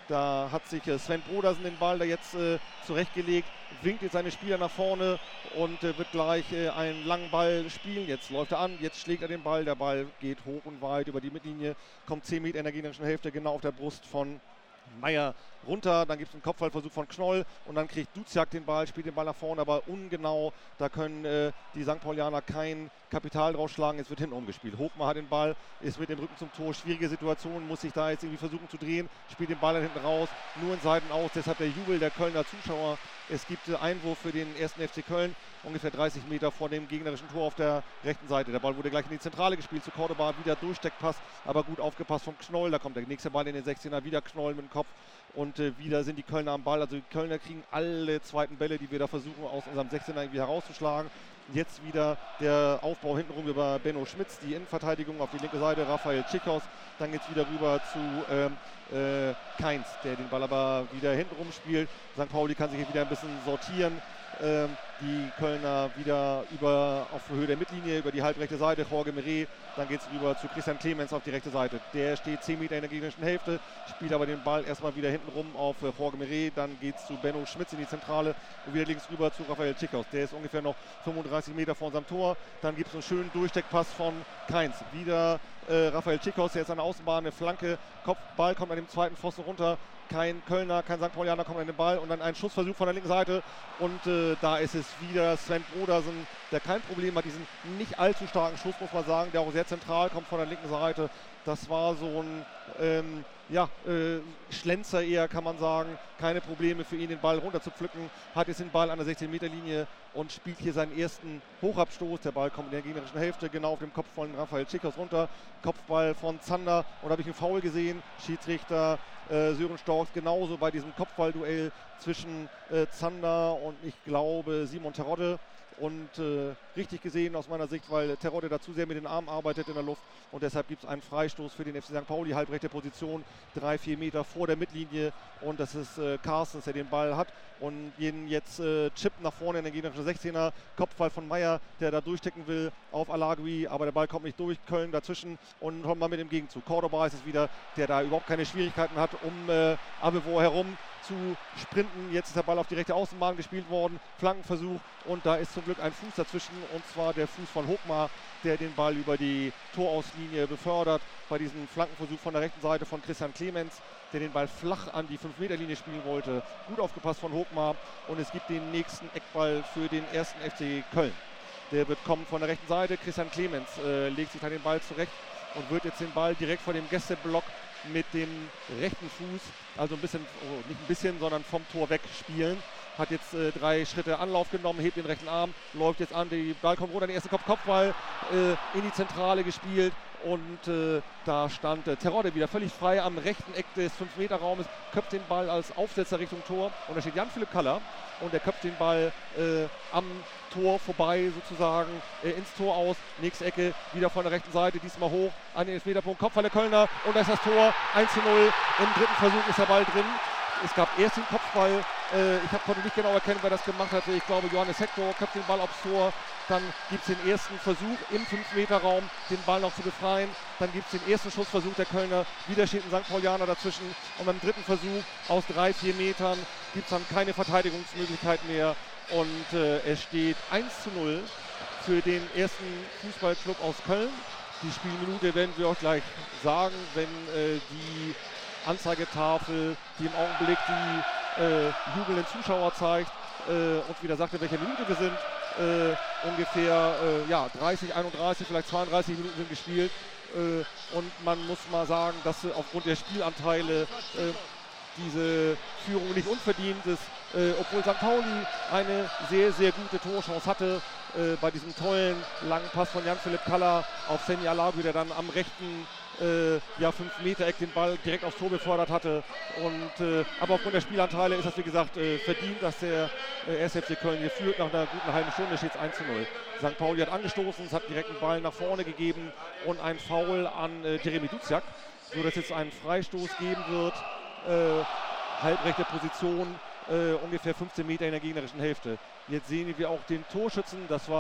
Da hat sich äh, Sven Brodersen den Ball da jetzt äh, zurechtgelegt, winkt jetzt seine Spieler nach vorne und äh, wird gleich äh, einen langen Ball spielen. Jetzt läuft er an, jetzt schlägt er den Ball. Der Ball geht hoch und weit über die Mittellinie, kommt zehn Meter in der gegnerischen Hälfte, genau auf der Brust von Meyer runter, dann gibt es einen Kopfballversuch von Knoll und dann kriegt Duziak den Ball, spielt den Ball nach vorne, aber ungenau. Da können äh, die Sankt Paulianer kein Kapital draus schlagen. Es wird hinten umgespielt. Hochmar hat den Ball, ist mit dem Rücken zum Tor. Schwierige Situation, muss sich da jetzt irgendwie versuchen zu drehen. Spielt den Ball dann hinten raus, nur in Seiten aus. Deshalb der Jubel der Kölner Zuschauer. Es gibt äh, Einwurf für den ersten F C Köln, ungefähr dreißig Meter vor dem gegnerischen Tor auf der rechten Seite. Der Ball wurde gleich in die Zentrale gespielt zu Cordoba, wieder Durchsteckpass, aber gut aufgepasst vom Knoll. Da kommt der nächste Ball in den sechzehner, wieder Knoll mit dem Kopf. Und äh, wieder sind die Kölner am Ball. Also die Kölner kriegen alle zweiten Bälle, die wir da versuchen, aus unserem sechzehner irgendwie herauszuschlagen. Jetzt wieder der Aufbau hintenrum über Benno Schmitz, die Innenverteidigung auf die linke Seite, Raphael Tschickhaus. Dann geht es wieder rüber zu ähm, äh, Keins, der den Ball aber wieder hintenrum spielt. Sankt Pauli kann sich hier wieder ein bisschen sortieren. Ähm, die Kölner wieder über auf Höhe der Mittellinie, über die halbrechte Seite, Jorge Meret. Dann geht es rüber zu Christian Clemens auf die rechte Seite. Der steht zehn Meter in der gegnerischen Hälfte, spielt aber den Ball erstmal wieder hinten rum auf äh, Jorge Meret. Dann geht es zu Benno Schmitz in die Zentrale und wieder links rüber zu Raphael Tschickhaus. Der ist ungefähr noch fünfunddreißig Meter vor unserem Tor. Dann gibt es einen schönen Durchsteckpass von Keins. Wieder äh, Raphael Tschickhaus, der ist an der Außenbahn, eine Flanke, Kopfball kommt an dem zweiten Pfosten runter. Kein Kölner, kein Sankt Paulianer kommt an den Ball und dann ein Schussversuch von der linken Seite und äh, da ist es wieder Sven Brodersen, der kein Problem hat, diesen nicht allzu starken Schuss, muss man sagen, der auch sehr zentral kommt von der linken Seite. Das war so ein ähm, ja, äh, Schlenzer eher, kann man sagen. Keine Probleme für ihn, den Ball runter zu pflücken. Hat jetzt den Ball an der sechzehn Meter Linie und spielt hier seinen ersten Hochabstoß. Der Ball kommt in der gegnerischen Hälfte, genau auf dem Kopf von Raphael Tschickhaus runter. Kopfball von Zander und da habe ich einen Foul gesehen. Schiedsrichter äh, Sören Storks genauso bei diesem Kopfballduell zwischen äh, Zander und ich glaube Simon Terodde. Und äh, richtig gesehen aus meiner Sicht, weil Terodde da zu sehr mit den Armen arbeitet in der Luft und deshalb gibt es einen Freistoß für den F C Sankt Pauli, halbrechte Position, drei, vier Meter vor der Mittellinie und das ist äh, Carstens, der den Ball hat und jeden jetzt äh, chippt nach vorne in den gegnerischen sechzehner, Kopfball von Meyer, der da durchstecken will auf Alagui, aber der Ball kommt nicht durch, Köln dazwischen und kommt mal mit dem Gegenzug. Cordoba ist es wieder, der da überhaupt keine Schwierigkeiten hat, um äh, Abevor herum zu sprinten. Jetzt ist der Ball auf die rechte Außenbahn gespielt worden, Flankenversuch und da ist zum Glück ein Fuß dazwischen und zwar der Fuß von Hochmar, der den Ball über die Torauslinie befördert bei diesem Flankenversuch von der rechten Seite von Christian Clemens, der den Ball flach an die fünf Meter Linie spielen wollte. Gut aufgepasst von Hochmar und es gibt den nächsten Eckball für den ersten F C Köln. Der wird kommen von der rechten Seite, Christian Clemens äh, legt sich dann den Ball zurecht und wird jetzt den Ball direkt vor dem Gästeblock mit dem rechten Fuß, also ein bisschen, oh, nicht ein bisschen, sondern vom Tor weg spielen. Hat jetzt äh, drei Schritte Anlauf genommen, hebt den rechten Arm, läuft jetzt an, der Ball kommt runter, der erste Kopf Kopfball äh, in die Zentrale gespielt und äh, da stand äh, Terodde wieder völlig frei am rechten Eck des fünf Meter Raumes, köpft den Ball als Aufsetzer Richtung Tor und da steht Jan-Philipp Kaller und der köpft den Ball äh, am Tor vorbei sozusagen äh, ins Tor aus, nächste Ecke, wieder von der rechten Seite, diesmal hoch an den Elfmeterpunkt, Kopfball der Kölner und da ist das Tor, eins zu null, im dritten Versuch ist der Ball drin. Es gab erst den Kopfball, äh, ich hab, konnte nicht genau erkennen, wer das gemacht hatte. Ich glaube, Johannes Hector köpft den Ball aufs Tor. Dann gibt es den ersten Versuch im fünf Meter Raum, den Ball noch zu befreien. Dann gibt es den ersten Schussversuch der Kölner. Wieder steht ein Sankt Paulianer dazwischen. Und beim dritten Versuch aus drei, vier Metern gibt es dann keine Verteidigungsmöglichkeit mehr. Und äh, es steht eins zu null für den ersten Fußballclub aus Köln. Die Spielminute werden wir euch gleich sagen, wenn äh, die Anzeigetafel, die im Augenblick die äh, jubelnden Zuschauer zeigt, äh, uns wieder sagt, in welcher Minute wir sind. Äh, ungefähr äh, ja, dreißig, einunddreißig, vielleicht zweiunddreißig Minuten sind gespielt. Äh, und man muss mal sagen, dass äh, aufgrund der Spielanteile äh, diese Führung nicht unverdient ist, äh, obwohl Sankt Pauli eine sehr, sehr gute Torchance hatte äh, bei diesem tollen langen Pass von Jan-Philipp Kaller auf Senni Alagui, der dann am rechten äh, ja, fünf Meter Eck den Ball direkt aufs Tor befördert hatte. Und, äh, aber aufgrund der Spielanteile ist das, wie gesagt, äh, verdient, dass der äh, erste F C Köln hier führt. Nach einer guten halben Stunde steht es eins zu null. Sankt Pauli hat angestoßen, es hat direkt einen Ball nach vorne gegeben und ein Foul an äh, Jeremy Duziak, sodass jetzt einen Freistoß geben wird. Äh, halbrechte Position, äh, ungefähr fünfzehn Meter in der gegnerischen Hälfte. Jetzt sehen wir auch den Torschützen, das war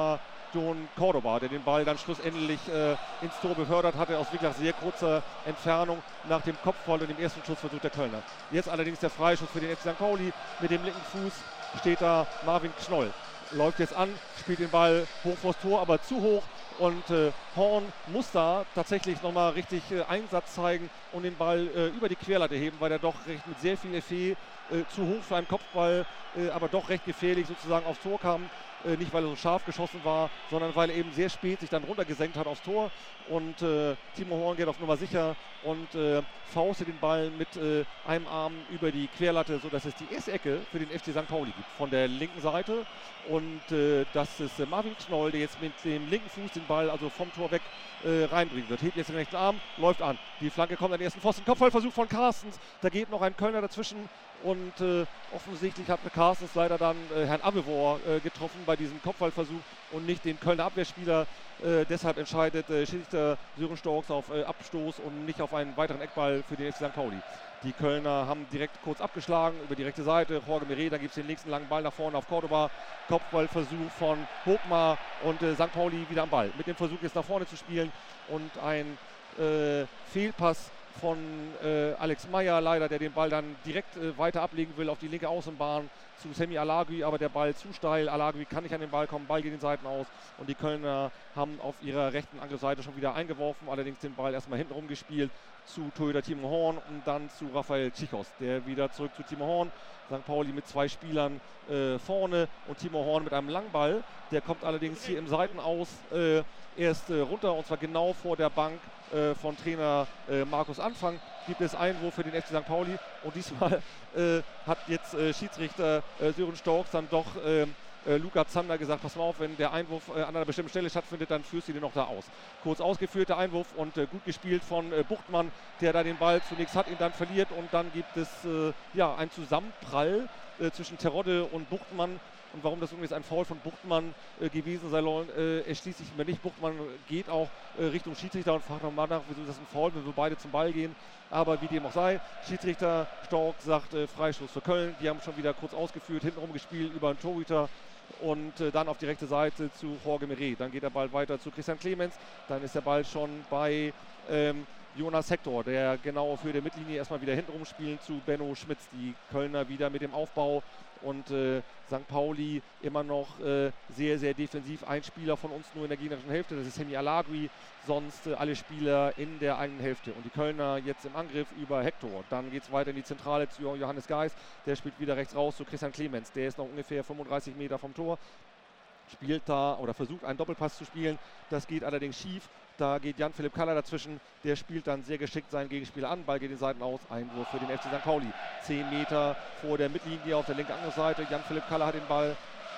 Don Cordoba, der den Ball dann schlussendlich äh, ins Tor befördert hatte, aus wirklich sehr kurzer Entfernung nach dem Kopfball und dem ersten Schussversuch der Kölner. Jetzt allerdings der Freischuss für den F C Sankt Pauli. Mit dem linken Fuß steht da Marvin Knoll. Läuft jetzt an, spielt den Ball hoch vors Tor, aber zu hoch. Und äh, Horn muss da tatsächlich nochmal richtig äh, Einsatz zeigen und den Ball äh, über die Querlatte heben, weil er doch recht mit sehr viel Effet äh, zu hoch für einen Kopfball, äh, aber doch recht gefährlich sozusagen aufs Tor kam. Äh, nicht, weil er so scharf geschossen war, sondern weil er eben sehr spät sich dann runtergesenkt hat aufs Tor. Und äh, Timo Horn geht auf Nummer sicher und äh, faustet den Ball mit äh, einem Arm über die Querlatte, sodass es die erste Ecke für den F C Sankt Pauli gibt. Von der linken Seite. Und äh, das ist äh, Marvin Knoll, der jetzt mit dem linken Fuß den Ball also vom Tor weg äh, reinbringen wird. Hebt jetzt den rechten Arm, läuft an. Die Flanke kommt an den ersten Pfosten. Kopfballversuch von Carstens. Da geht noch ein Kölner dazwischen. Und äh, offensichtlich hat Carstens leider dann äh, Herrn Abevor äh, getroffen bei diesem Kopfballversuch und nicht den Kölner Abwehrspieler. Äh, deshalb entscheidet äh, Schiedsrichter Sören Storks auf äh, Abstoß und nicht auf einen weiteren Eckball für den F C Sankt Pauli. Die Kölner haben direkt kurz abgeschlagen über die rechte Seite. Jorge Meret, dann gibt es den nächsten langen Ball nach vorne auf Cordoba. Kopfballversuch von Hochmar und äh, Sankt Pauli wieder am Ball. Mit dem Versuch jetzt nach vorne zu spielen und ein äh, Fehlpass von äh, Alex Meyer leider, der den Ball dann direkt äh, weiter ablegen will auf die linke Außenbahn zu Semi Alagui, aber der Ball zu steil. Alagui kann nicht an den Ball kommen, Ball geht den Seiten aus und die Kölner haben auf ihrer rechten Angriffsseite schon wieder eingeworfen, allerdings den Ball erstmal hinten rumgespielt zu Torhüter Timo Horn und dann zu Rafael Tschichos, der wieder zurück zu Timo Horn. Sankt Pauli mit zwei Spielern äh, vorne und Timo Horn mit einem Langball. Der kommt allerdings hier im Seitenaus äh, erst äh, runter und zwar genau vor der Bank äh, von Trainer äh, Markus Anfang. Gibt es Einwurf für den F C Sankt Pauli und diesmal äh, hat jetzt äh, Schiedsrichter äh, Sören Storks dann doch äh, äh, Luca Zander gesagt, pass mal auf, wenn der Einwurf äh, an einer bestimmten Stelle stattfindet, dann führst du den noch da aus. Kurz ausgeführt der Einwurf und äh, gut gespielt von äh, Buchtmann, der da den Ball zunächst hat, ihn dann verliert und dann gibt es äh, ja, einen Zusammenprall äh, zwischen Terodde und Buchtmann. Und warum das übrigens ein Foul von Buchtmann äh, gewesen sei, äh, erschließt sich mir nicht. Buchtmann geht auch äh, Richtung Schiedsrichter und fragt nochmal nach, wieso ist das ein Foul, wenn wir beide zum Ball gehen. Aber wie dem auch sei, Schiedsrichter Stork sagt äh, Freistoß für Köln. Die haben schon wieder kurz ausgeführt, hintenrum gespielt über einen Torhüter und äh, dann auf die rechte Seite zu Jorge Meret. Dann geht der Ball weiter zu Christian Clemens. Dann ist der Ball schon bei ähm, Jonas Hector, der genau für die Mittellinie erstmal wieder hintenrum spielt zu Benno Schmitz. Die Kölner wieder mit dem Aufbau und äh, Sankt Pauli immer noch äh, sehr, sehr defensiv. Ein Spieler von uns nur in der gegnerischen Hälfte, das ist Semi Alagui, sonst äh, alle Spieler in der eigenen Hälfte. Und die Kölner jetzt im Angriff über Hector. Dann geht es weiter in die Zentrale zu Johannes Geis, der spielt wieder rechts raus zu Christian Clemens. Der ist noch ungefähr fünfunddreißig Meter vom Tor, spielt da oder versucht einen Doppelpass zu spielen. Das geht allerdings schief. Da geht Jan-Philipp Kaller dazwischen, der spielt dann sehr geschickt seinen Gegenspieler an, Ball geht den Seiten aus, Einwurf für den F C Sankt Pauli. zehn Meter vor der Mittellinie auf der linken Angriffsseite, Jan-Philipp Kaller hat den Ball,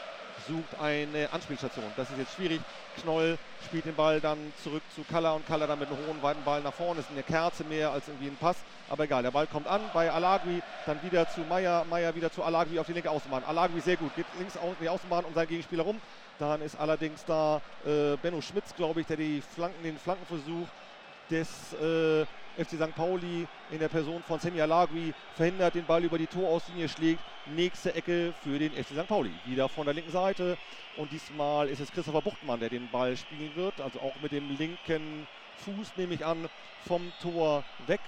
sucht eine Anspielstation, das ist jetzt schwierig. Knoll spielt den Ball dann zurück zu Kaller und Kaller dann mit einem hohen, weiten Ball nach vorne, ist eine Kerze mehr als irgendwie ein Pass, aber egal, der Ball kommt an bei Alagui, dann wieder zu Meyer, Meyer wieder zu Alagui auf die linke Außenbahn. Alagui sehr gut, geht links in die Außenbahn um seinen Gegenspieler rum. Dann ist allerdings da äh, Benno Schmitz, glaube ich, der die Flanken, den Flankenversuch des äh, F C Sankt Pauli in der Person von Semi Alagui verhindert, den Ball über die Torauslinie schlägt. Nächste Ecke für den F C Sankt Pauli. Wieder von der linken Seite und diesmal ist es Christopher Buchtmann, der den Ball spielen wird. Also auch mit dem linken Fuß, nehme ich an, vom Tor weg.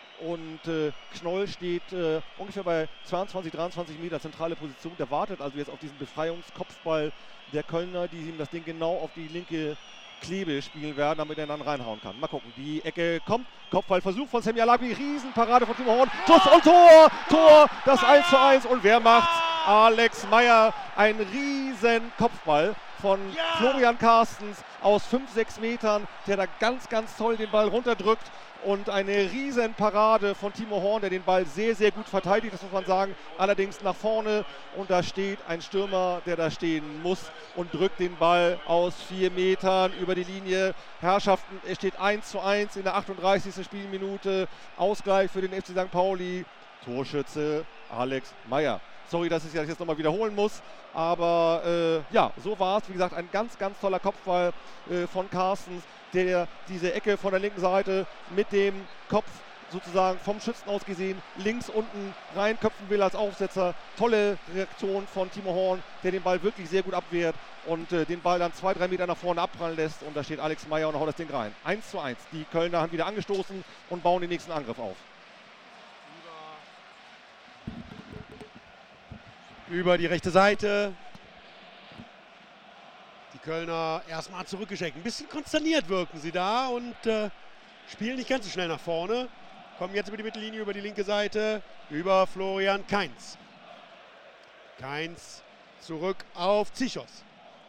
Und äh, Knoll steht äh, ungefähr bei zweiundzwanzig, dreiundzwanzig Meter zentrale Position. Der wartet also jetzt auf diesen Befreiungskopfball der Kölner, die ihm das Ding genau auf die linke Klebe spielen werden, damit er dann reinhauen kann. Mal gucken, die Ecke kommt. Kopfballversuch von Semi Alagui, Riesenparade von Timo Horn. Schuss und Tor! Tor! Das eins zu eins. Und wer macht's? Alex Meyer. Ein riesen Kopfball von Florian Carstens aus fünf, sechs Metern, der da ganz, ganz toll den Ball runterdrückt. Und eine riesen Parade von Timo Horn, der den Ball sehr, sehr gut verteidigt, das muss man sagen. Allerdings nach vorne und da steht ein Stürmer, der da stehen muss und drückt den Ball aus vier Metern über die Linie. Herrschaften, es steht eins zu eins in der achtunddreißigsten Spielminute. Ausgleich für den F C Sankt Pauli. Torschütze Alex Meyer. Sorry, dass ich das jetzt nochmal wiederholen muss, aber äh, ja, so war es. Wie gesagt, ein ganz, ganz toller Kopfball äh, von Carstens, der diese Ecke von der linken Seite mit dem Kopf sozusagen vom Schützen aus gesehen links unten reinköpfen will als Aufsetzer. Tolle Reaktion von Timo Horn, der den Ball wirklich sehr gut abwehrt und äh, den Ball dann zwei, drei Meter nach vorne abprallen lässt. Und da steht Alex Meyer und haut das Ding rein. eins zu eins. Die Kölner haben wieder angestoßen und bauen den nächsten Angriff auf. Über die rechte Seite. Die Kölner erstmal zurückgeschickt. Ein bisschen konsterniert wirken sie da und äh, spielen nicht ganz so schnell nach vorne. Kommen jetzt über die Mittellinie, über die linke Seite, über Florian Kainz. Kainz zurück auf Zichos.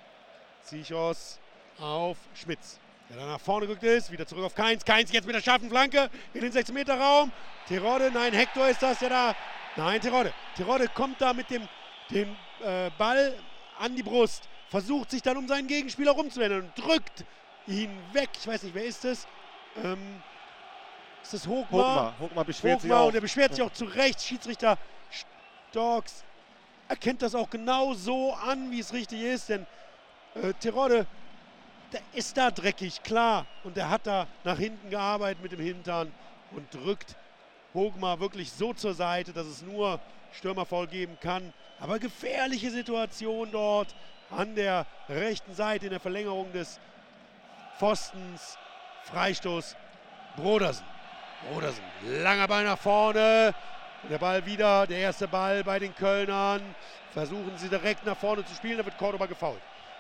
Zichos auf Schmitz, der dann nach vorne gerückt ist. Wieder zurück auf Kainz. Kainz jetzt mit der scharfen Flanke in den sechzehn Meter Raum. Terodde, nein, Hector ist das, der da. Nein, Terodde. Terodde kommt da mit dem, dem äh, Ball an die Brust. Versucht sich dann um seinen Gegenspieler rumzuwenden und drückt ihn weg. Ich weiß nicht, wer ist das? Ähm, ist das Hochmar? Hochmar, Hochmar beschwert sich Hochmar auch. Und er beschwert sich auch zu Recht. Schiedsrichter Storks erkennt das auch genau so an, wie es richtig ist. Denn äh, Terodde, der ist da dreckig, klar. Und er hat da nach hinten gearbeitet mit dem Hintern und drückt Hochmar wirklich so zur Seite, dass es nur Stürmerfoul geben kann. Aber gefährliche Situation dort an der rechten Seite in der Verlängerung des Pfostens. Freistoß Brodersen. Brodersen, langer Ball nach vorne. Und der Ball wieder, der erste Ball bei den Kölnern. Versuchen sie direkt nach vorne zu spielen, da wird Cordoba gefoult.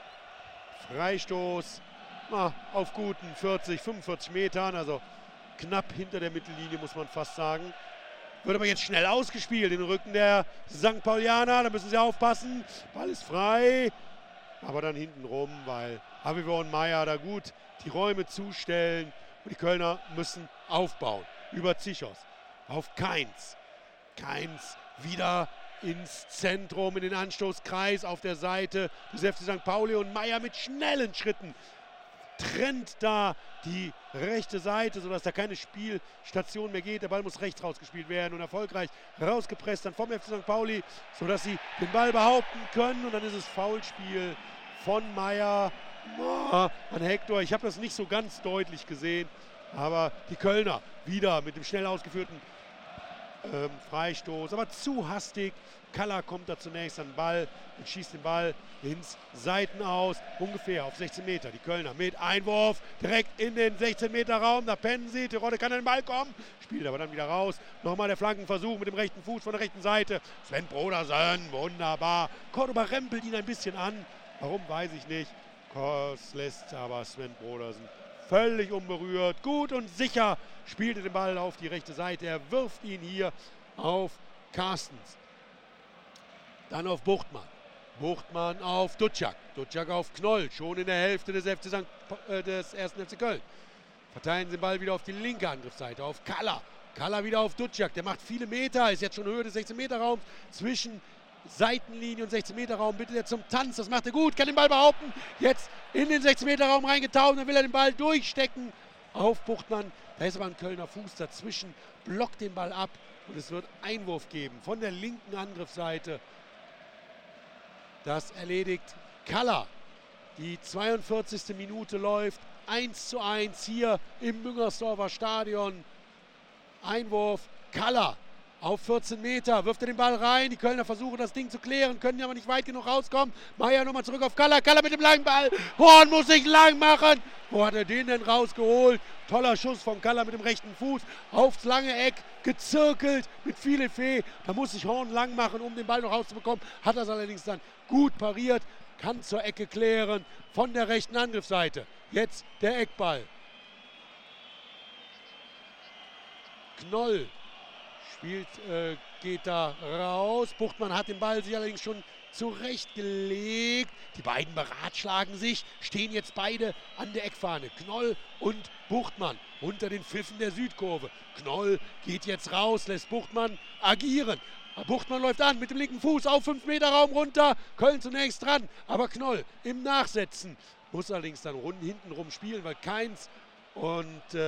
Freistoß na, auf guten vierzig, fünfundvierzig Metern, also knapp hinter der Mittellinie, muss man fast sagen. Wird aber jetzt schnell ausgespielt in den Rücken der Sankt Paulianer. Da müssen sie aufpassen. Ball ist frei. Aber dann hinten rum, weil Habibo und Meyer da gut die Räume zustellen. Und die Kölner müssen aufbauen. Über Zichos. Auf Kainz. Kainz wieder ins Zentrum, in den Anstoßkreis auf der Seite des F C Sankt Pauli. Und Meyer mit schnellen Schritten trennt da die rechte Seite, sodass da keine Spielstation mehr geht. Der Ball muss rechts rausgespielt werden und erfolgreich rausgepresst dann vom F C Sankt Pauli, sodass sie den Ball behaupten können. Und dann ist es Foulspiel von Meyer oh, an Hector. Ich habe das nicht so ganz deutlich gesehen, aber die Kölner wieder mit dem schnell ausgeführten ähm, Freistoß, aber zu hastig. Kalla kommt da zunächst an den Ball und schießt den Ball ins Seitenaus, ungefähr auf sechzehn Meter. Die Kölner mit Einwurf direkt in den sechzehn Meter Raum, da pennen sie, Terodde kann an den Ball kommen, spielt aber dann wieder raus. Nochmal der Flankenversuch mit dem rechten Fuß von der rechten Seite. Sven Brodersen, wunderbar. Cordoba rempelt ihn ein bisschen an, warum weiß ich nicht. Kors lässt aber Sven Brodersen völlig unberührt, gut und sicher spielt er den Ball auf die rechte Seite. Er wirft ihn hier auf Carstens. Dann auf Buchtmann. Buchtmann auf Duciak. Duciak auf Knoll. Schon in der Hälfte des, F C Sankt, äh, des ersten F C Köln. Verteilen sie den Ball wieder auf die linke Angriffsseite. Auf Kalla. Kalla wieder auf Duciak. Der macht viele Meter. Ist jetzt schon Höhe des sechzehn Meter Raums. Zwischen Seitenlinie und sechzehn Meter Raum. Bittet er zum Tanz. Das macht er gut. Kann den Ball behaupten. Jetzt in den sechzehn Meter Raum reingetaucht. Dann will er den Ball durchstecken auf Buchtmann. Da ist aber ein Kölner Fuß dazwischen. Blockt den Ball ab. Und es wird Einwurf geben von der linken Angriffsseite. Das erledigt Kalla. Die zweiundvierzigste Minute läuft. eins zu eins hier im Müngersdorfer Stadion. Einwurf Kalla auf vierzehn Meter. Wirft er den Ball rein. Die Kölner versuchen das Ding zu klären, können aber nicht weit genug rauskommen. Meyer nochmal zurück auf Kalla. Kalla mit dem langen Ball. Horn muss sich lang machen. Wo hat er den denn rausgeholt? Toller Schuss von Kalla mit dem rechten Fuß aufs lange Eck, gezirkelt mit viel Effet. Da muss sich Horn lang machen, um den Ball noch rauszubekommen. Hat das allerdings dann gut pariert, kann zur Ecke klären von der rechten Angriffsseite. Jetzt der Eckball. Knoll spielt, äh, geht da raus. Buchtmann hat den Ball sich allerdings schon zurechtgelegt. Die beiden beratschlagen sich, stehen jetzt beide an der Eckfahne. Knoll und Buchtmann unter den Pfiffen der Südkurve. Knoll geht jetzt raus, lässt Buchtmann agieren. Buchtmann läuft an mit dem linken Fuß auf fünf Meter Raum runter. Köln zunächst dran, aber Knoll im Nachsetzen. Muss allerdings dann rund, hinten rum spielen, weil Kainz und äh,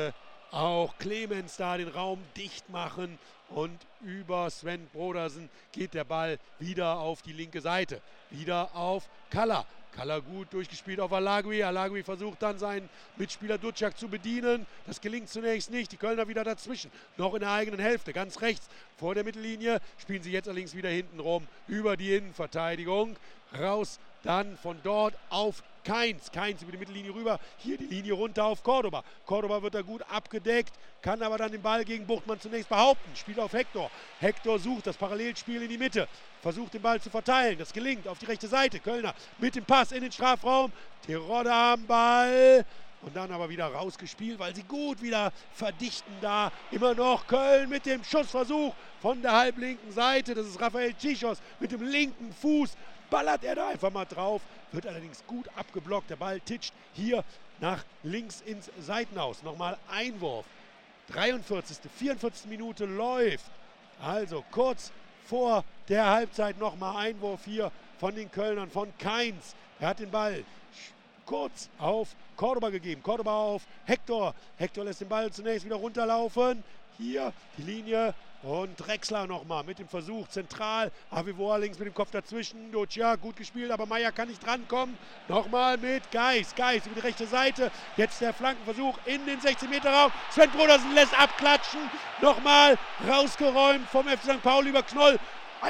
auch Clemens da den Raum dicht machen und über Sven Brodersen geht der Ball wieder auf die linke Seite, wieder auf Kalla. Kalla gut durchgespielt auf Alagui. Alagui versucht dann seinen Mitspieler Duciak zu bedienen. Das gelingt zunächst nicht. Die Kölner wieder dazwischen. Noch in der eigenen Hälfte, ganz rechts vor der Mittellinie. Spielen sie jetzt allerdings wieder hinten rum über die Innenverteidigung. Raus dann von dort auf Kainz. Kainz über die Mittellinie rüber. Hier die Linie runter auf Cordoba. Cordoba wird da gut abgedeckt, kann aber dann den Ball gegen Buchtmann zunächst behaupten. Spielt auf Hector. Hector sucht das Parallelspiel in die Mitte. Versucht den Ball zu verteilen. Das gelingt auf die rechte Seite. Kölner mit dem Pass in den Strafraum. Terodde am Ball. Und dann aber wieder rausgespielt, weil sie gut wieder verdichten da. Immer noch Köln mit dem Schussversuch von der halblinken Seite. Das ist Rafael Chichos mit dem linken Fuß. Ballert er da einfach mal drauf. Wird allerdings gut abgeblockt. Der Ball titscht hier nach links ins Seitenhaus. Nochmal Einwurf. dreiundvierzigste, vierundvierzigste Minute läuft. Also kurz vor der Halbzeit nochmal Einwurf hier von den Kölnern, von Kainz. Er hat den Ball kurz auf Cordoba gegeben. Cordoba auf Hector. Hector lässt den Ball zunächst wieder runterlaufen. Hier die Linie und Drexler nochmal mit dem Versuch zentral. Avivor links mit dem Kopf dazwischen. Duciak gut gespielt, aber Meier kann nicht drankommen. Nochmal mit Geis. Geis über die rechte Seite. Jetzt der Flankenversuch in den sechzehn Meter Raum. Sven Brodersen lässt abklatschen. Nochmal rausgeräumt vom F C Sankt Pauli über Knoll.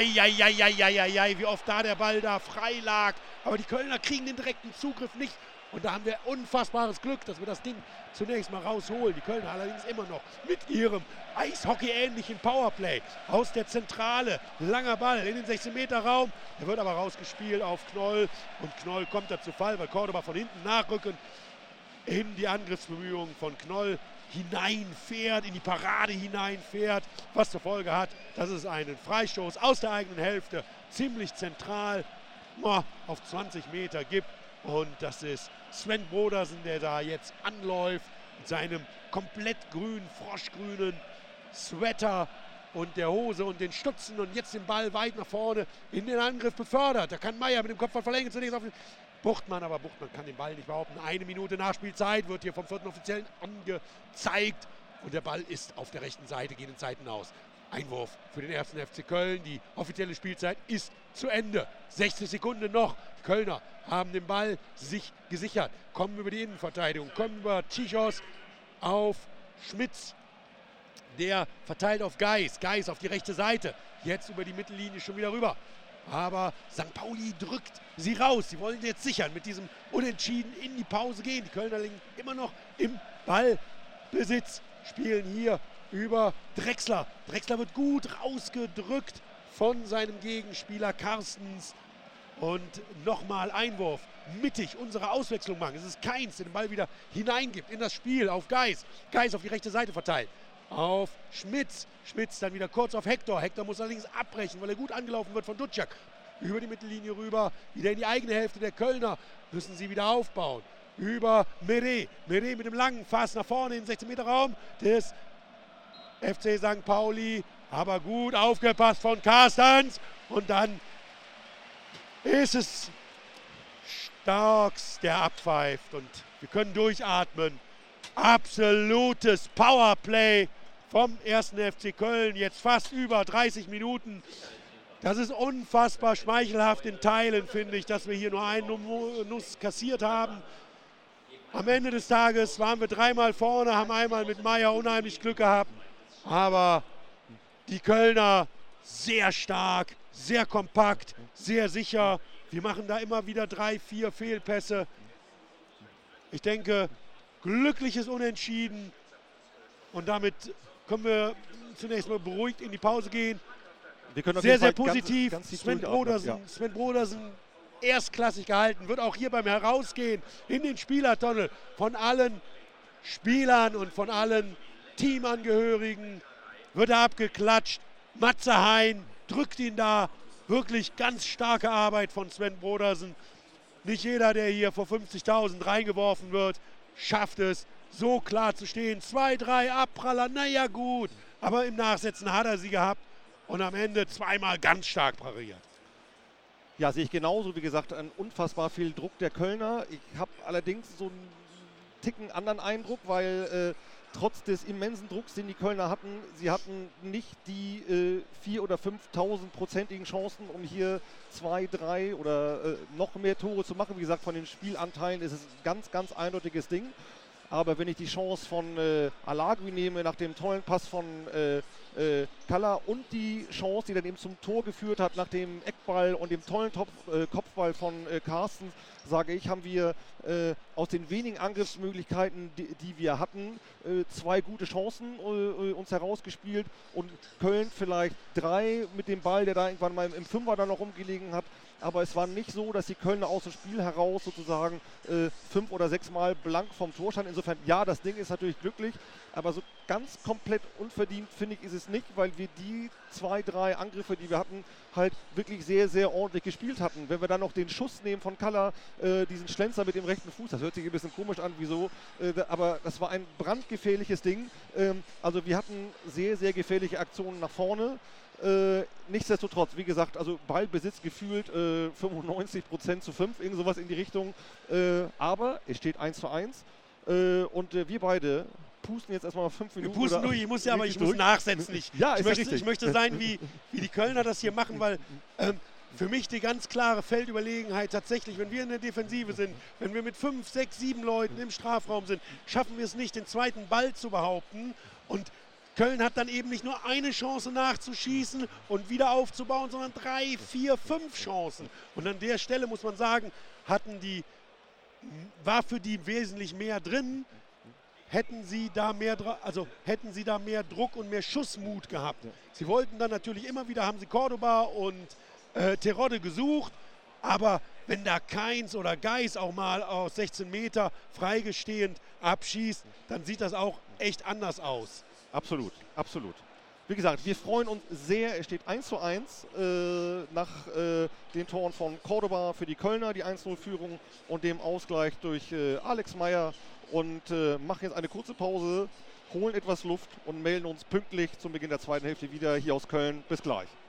Eieieiei, wie oft da der Ball da frei lag. Aber die Kölner kriegen den direkten Zugriff nicht. Und da haben wir unfassbares Glück, dass wir das Ding zunächst mal rausholen. Die Kölner allerdings immer noch mit ihrem Eishockey-ähnlichen Powerplay aus der Zentrale. Langer Ball in den sechzehn Meter Raum. Der wird aber rausgespielt auf Knoll. Und Knoll kommt da zu Fall, weil Cordoba von hinten nachrücken in die Angriffsbemühungen von Knoll hineinfährt, in die Parade hineinfährt. Was zur Folge hat, dass es einen Freistoß aus der eigenen Hälfte ziemlich zentral auf zwanzig Meter gibt. Und das ist Sven Brodersen, der da jetzt anläuft mit seinem komplett grünen, froschgrünen Sweater und der Hose und den Stutzen und jetzt den Ball weit nach vorne in den Angriff befördert. Da kann Meier mit dem Kopf verlängern zunächst auf den Buchtmann, aber Buchtmann kann den Ball nicht behaupten. Eine Minute Nachspielzeit wird hier vom vierten Offiziellen angezeigt und der Ball ist auf der rechten Seite, geht ins Seitenhaus. Einwurf für den ersten F C Köln. Die offizielle Spielzeit ist zu Ende. sechzig Sekunden noch. Die Kölner haben den Ball sich gesichert. Kommen über die Innenverteidigung. Kommen über Chichos auf Schmitz. Der verteilt auf Geis. Geis auf die rechte Seite. Jetzt über die Mittellinie schon wieder rüber. Aber Sankt Pauli drückt sie raus. Sie wollen jetzt sichern mit diesem Unentschieden in die Pause gehen. Die Kölner liegen immer noch im Ballbesitz. Spielen hier über Drexler. Drexler wird gut rausgedrückt von seinem Gegenspieler Carstens. Und nochmal Einwurf. Mittig unsere Auswechslung machen. Es ist Kainz, der den Ball wieder hineingibt in das Spiel auf Geis. Geis auf die rechte Seite verteilt. Auf Schmitz. Schmitz dann wieder kurz auf Hector. Hector muss allerdings abbrechen, weil er gut angelaufen wird von Duciak. Über die Mittellinie rüber. Wieder in die eigene Hälfte der Kölner. Müssen sie wieder aufbauen. Über Meret. Meret mit dem langen Fass nach vorne in den sechzehn Meter Raum des F C Sankt Pauli, aber gut aufgepasst von Carstens und dann ist es Starks, der abpfeift und wir können durchatmen. Absolutes Powerplay vom ersten F C Köln, jetzt fast über dreißig Minuten. Das ist unfassbar schmeichelhaft in Teilen, finde ich, dass wir hier nur einen Nuss kassiert haben. Am Ende des Tages waren wir dreimal vorne, haben einmal mit Meier unheimlich Glück gehabt. Aber die Kölner sehr stark, sehr kompakt, sehr sicher. Wir machen da immer wieder drei, vier Fehlpässe. Ich denke, glückliches Unentschieden. Und damit können wir zunächst mal beruhigt in die Pause gehen. Wir können auf sehr, jeden sehr Fall positiv. Ganz, ganz Sven Brodersen, ja. Sven Brodersen erstklassig gehalten. Wird auch hier beim Herausgehen in den Spielertunnel von allen Spielern und von allen Teamangehörigen wird er abgeklatscht. Matze Hein drückt ihn da. Wirklich ganz starke Arbeit von Sven Brodersen. Nicht jeder, der hier vor fünfzigtausend reingeworfen wird, schafft es, so klar zu stehen. Zwei, drei Abpraller, naja gut. Aber im Nachsetzen hat er sie gehabt und am Ende zweimal ganz stark pariert. Ja, sehe ich genauso. Wie gesagt, ein unfassbar viel Druck der Kölner. Ich habe allerdings so einen Ticken anderen Eindruck, weil äh, trotz des immensen Drucks, den die Kölner hatten, sie hatten nicht die äh, vier oder fünftausendprozentigen Chancen, um hier zwei, drei oder äh, noch mehr Tore zu machen. Wie gesagt, von den Spielanteilen ist es ein ganz, ganz eindeutiges Ding. Aber wenn ich die Chance von äh, Alagui nehme, nach dem tollen Pass von äh, äh, Kalla und die Chance, die dann eben zum Tor geführt hat, nach dem Eckball und dem tollen Top, äh, Kopfball von äh, Carsten, sage ich, haben wir äh, aus den wenigen Angriffsmöglichkeiten, die, die wir hatten, äh, zwei gute Chancen äh, uns herausgespielt und Köln vielleicht drei mit dem Ball, der da irgendwann mal im Fünfer dann noch rumgelegen hat. Aber es war nicht so, dass die Kölner aus dem Spiel heraus sozusagen äh, fünf oder sechs Mal blank vom Tor standen. Insofern, ja, das Ding ist natürlich glücklich, aber so ganz komplett unverdient, finde ich, ist es nicht, weil wir die zwei, drei Angriffe, die wir hatten, halt wirklich sehr, sehr ordentlich gespielt hatten. Wenn wir dann noch den Schuss nehmen von Kalla, äh, diesen Schlenzer mit dem rechten Fuß, das hört sich ein bisschen komisch an, wieso, äh, aber das war ein brandgefährliches Ding. Ähm, also wir hatten sehr, sehr gefährliche Aktionen nach vorne. Äh, nichtsdestotrotz, wie gesagt, also Ballbesitz gefühlt äh, fünfundneunzig Prozent zu fünf, irgend sowas in die Richtung. Äh, aber es steht eins zu eins äh, und äh, wir beide pusten jetzt erstmal fünf Minuten. Wir pusten durch, ich muss ja, aber ich muss nachsetzen. Ich, ja, ich, ist möchte, ja richtig. ich möchte sein, wie, wie die Kölner das hier machen, weil ähm, für mich die ganz klare Feldüberlegenheit tatsächlich, wenn wir in der Defensive sind, wenn wir mit fünf, sechs, sieben Leuten im Strafraum sind, schaffen wir es nicht, den zweiten Ball zu behaupten. Und Köln hat dann eben nicht nur eine Chance nachzuschießen und wieder aufzubauen, sondern drei, vier, fünf Chancen. Und an der Stelle muss man sagen, hatten die, war für die wesentlich mehr drin. Hätten sie da mehr, also hätten sie da mehr Druck und mehr Schussmut gehabt. Sie wollten dann natürlich immer wieder, haben sie Cordoba und äh, Terodde gesucht, aber wenn da Keins oder Geis auch mal aus sechzehn Meter freigestehend abschießt, dann sieht das auch echt anders aus. Absolut, absolut. Wie gesagt, wir freuen uns sehr. Es steht eins zu eins äh, nach äh, den Toren von Cordoba für die Kölner, die eins null Führung und dem Ausgleich durch äh, Alex Meyer. Und äh, machen jetzt eine kurze Pause, holen etwas Luft und melden uns pünktlich zum Beginn der zweiten Hälfte wieder hier aus Köln. Bis gleich.